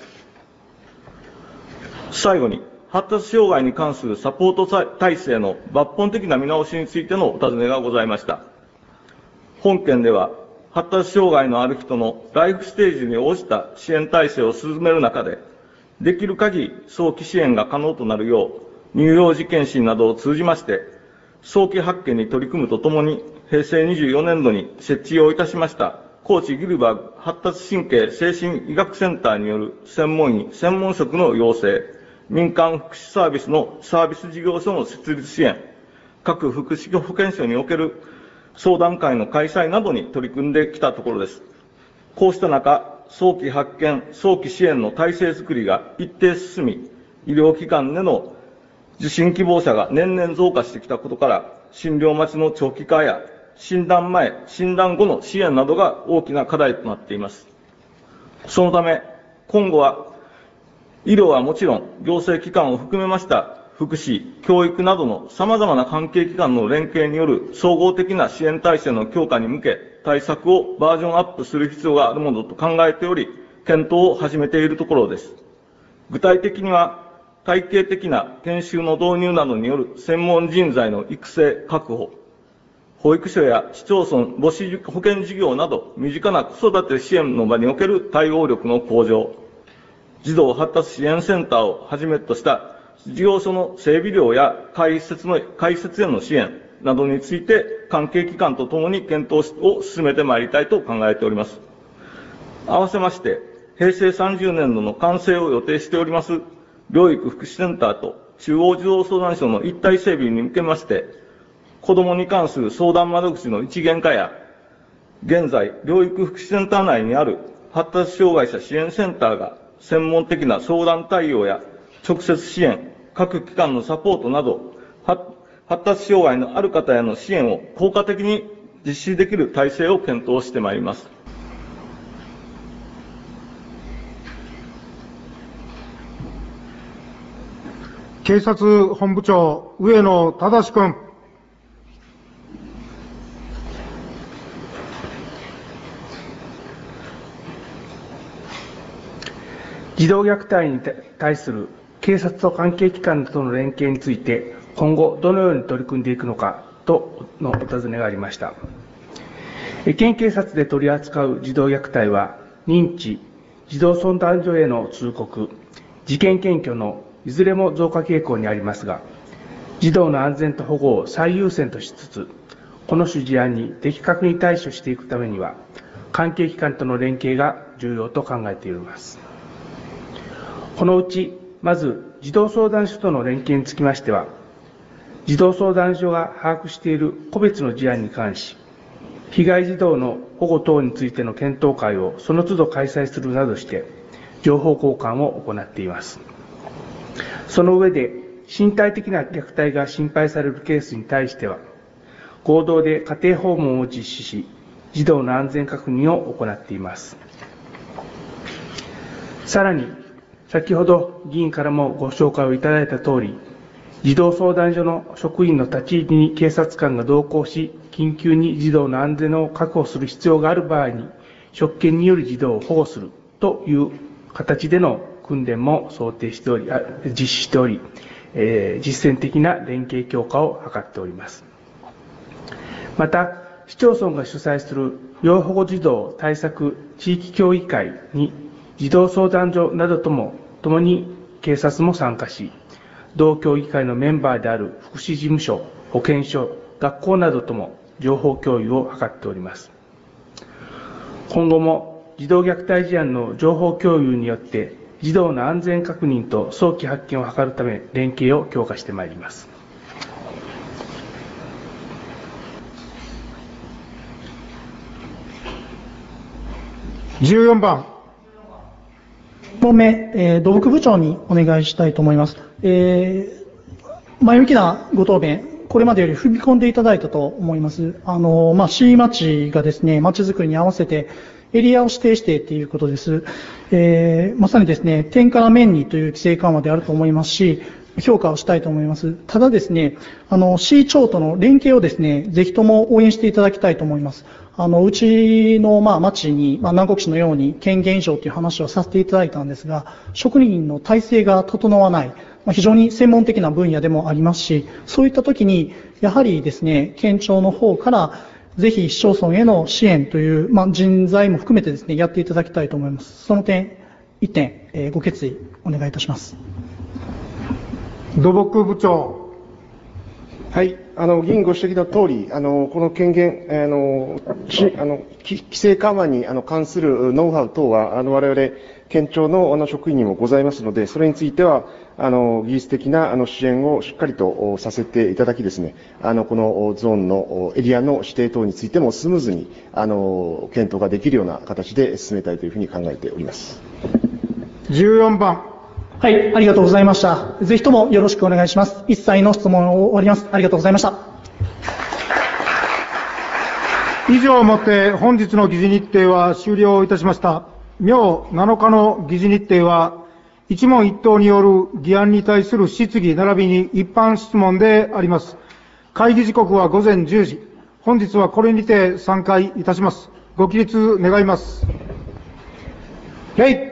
[SPEAKER 9] 最後に、発達障害に関するサポート体制の抜本的な見直しについてのお尋ねがございました。本件では、発達障害のある人のライフステージに応じた支援体制を進める中で、できる限り早期支援が可能となるよう、乳幼児検診などを通じまして、早期発見に取り組むとともに、平成24年度に設置をいたしました、高知ギルバーグ発達神経精神医学センターによる専門医、専門職の養成、民間福祉サービスのサービス事業所の設立支援、各福祉保健所における相談会の開催などに取り組んできたところです。こうした中、早期発見、早期支援の体制づくりが一定進み、医療機関での受診希望者が年々増加してきたことから、診療待ちの長期化や診断前、診断後の支援などが大きな課題となっています。そのため、今後は医療はもちろん、行政機関を含めました福祉、教育などの様々な関係機関の連携による総合的な支援体制の強化に向け、対策をバージョンアップする必要があるものと考えており、検討を始めているところです。具体的には、体系的な研修の導入などによる専門人材の育成確保、保育所や市町村母子保健事業など、身近な子育て支援の場における対応力の向上、児童発達支援センターをはじめとした事業所の整備料や開設への支援などについて関係機関とともに検討を進めてまいりたいと考えております。合わせまして、平成30年度の完成を予定しております療育福祉センターと中央児童相談所の一体整備に向けまして、子どもに関する相談窓口の一元化や、現在、療育福祉センター内にある発達障害者支援センターが専門的な相談対応や直接支援、各機関のサポートなど、発達障害のある方への支援を効果的に実施できる体制を検討してまいります。
[SPEAKER 1] 警察本部長、上野正君。
[SPEAKER 10] 児童虐待に対する警察と関係機関との連携について、今後どのように取り組んでいくのかとのお尋ねがありました。県警察で取り扱う児童虐待は、認知、児童相談所への通告、事件検挙のいずれも増加傾向にありますが、児童の安全と保護を最優先としつつ、この種事案に的確に対処していくためには、関係機関との連携が重要と考えております。このうち、まず児童相談所との連携につきましては、児童相談所が把握している個別の事案に関し、被害児童の保護等についての検討会をその都度開催するなどして、情報交換を行っています。その上で、身体的な虐待が心配されるケースに対しては、合同で家庭訪問を実施し、児童の安全確認を行っています。さらに、先ほど議員からもご紹介をいただいたとおり、児童相談所の職員の立ち入りに警察官が同行し、緊急に児童の安全を確保する必要がある場合に、職権による児童を保護するという形での訓練も想定しており、実施しており、実践的な連携強化を図っております。また、市町村が主催する要保護児童対策地域協議会に児童相談所などとも共に警察も参加し、同協議会のメンバーである福祉事務所、保健所、学校などとも情報共有を図っております。今後も児童虐待事案の情報共有によって児童の安全確認と早期発見を図るため連携を強化してまいります。
[SPEAKER 1] 14番。
[SPEAKER 2] 1本目、土木部長にお願いしたいと思います。前向きなご答弁、これまでより踏み込んでいただいたと思います。市町がですね、町づくりに合わせてエリアを指定してということです。まさにですね、点から面にという規制緩和であると思いますし、評価をしたいと思います。ただですね、市町との連携をですね、ぜひとも応援していただきたいと思います。うちの町に、南国市のように権限以上という話をさせていただいたんですが、職人の体制が整わない、非常に専門的な分野でもありますし、そういった時に、やはりですね、県庁の方から、ぜひ市町村への支援という、人材も含めてですね、やっていただきたいと思います。その点、一点、ご決意お願いいたします。
[SPEAKER 1] 土木部長。
[SPEAKER 8] はい、議員ご指摘のとおり、この権限、規制緩和に関するノウハウ等は、我々、県庁の職員にもございますので、それについては、技術的な支援をしっかりとさせていただきですね、このゾーンのエリアの指定等についてもスムーズに、検討ができるような形で進めたいというふうに考えております。
[SPEAKER 1] 14番。
[SPEAKER 2] はい、ありがとうございました。ぜひともよろしくお願いします。一切の質問を終わります。ありがとうございました。
[SPEAKER 1] 以上をもって本日の議事日程は終了いたしました。明7日の議事日程は、一問一答による議案に対する質疑並びに一般質問であります。会議時刻は午前10時。本日はこれにて散会いたします。ご起立願います。礼。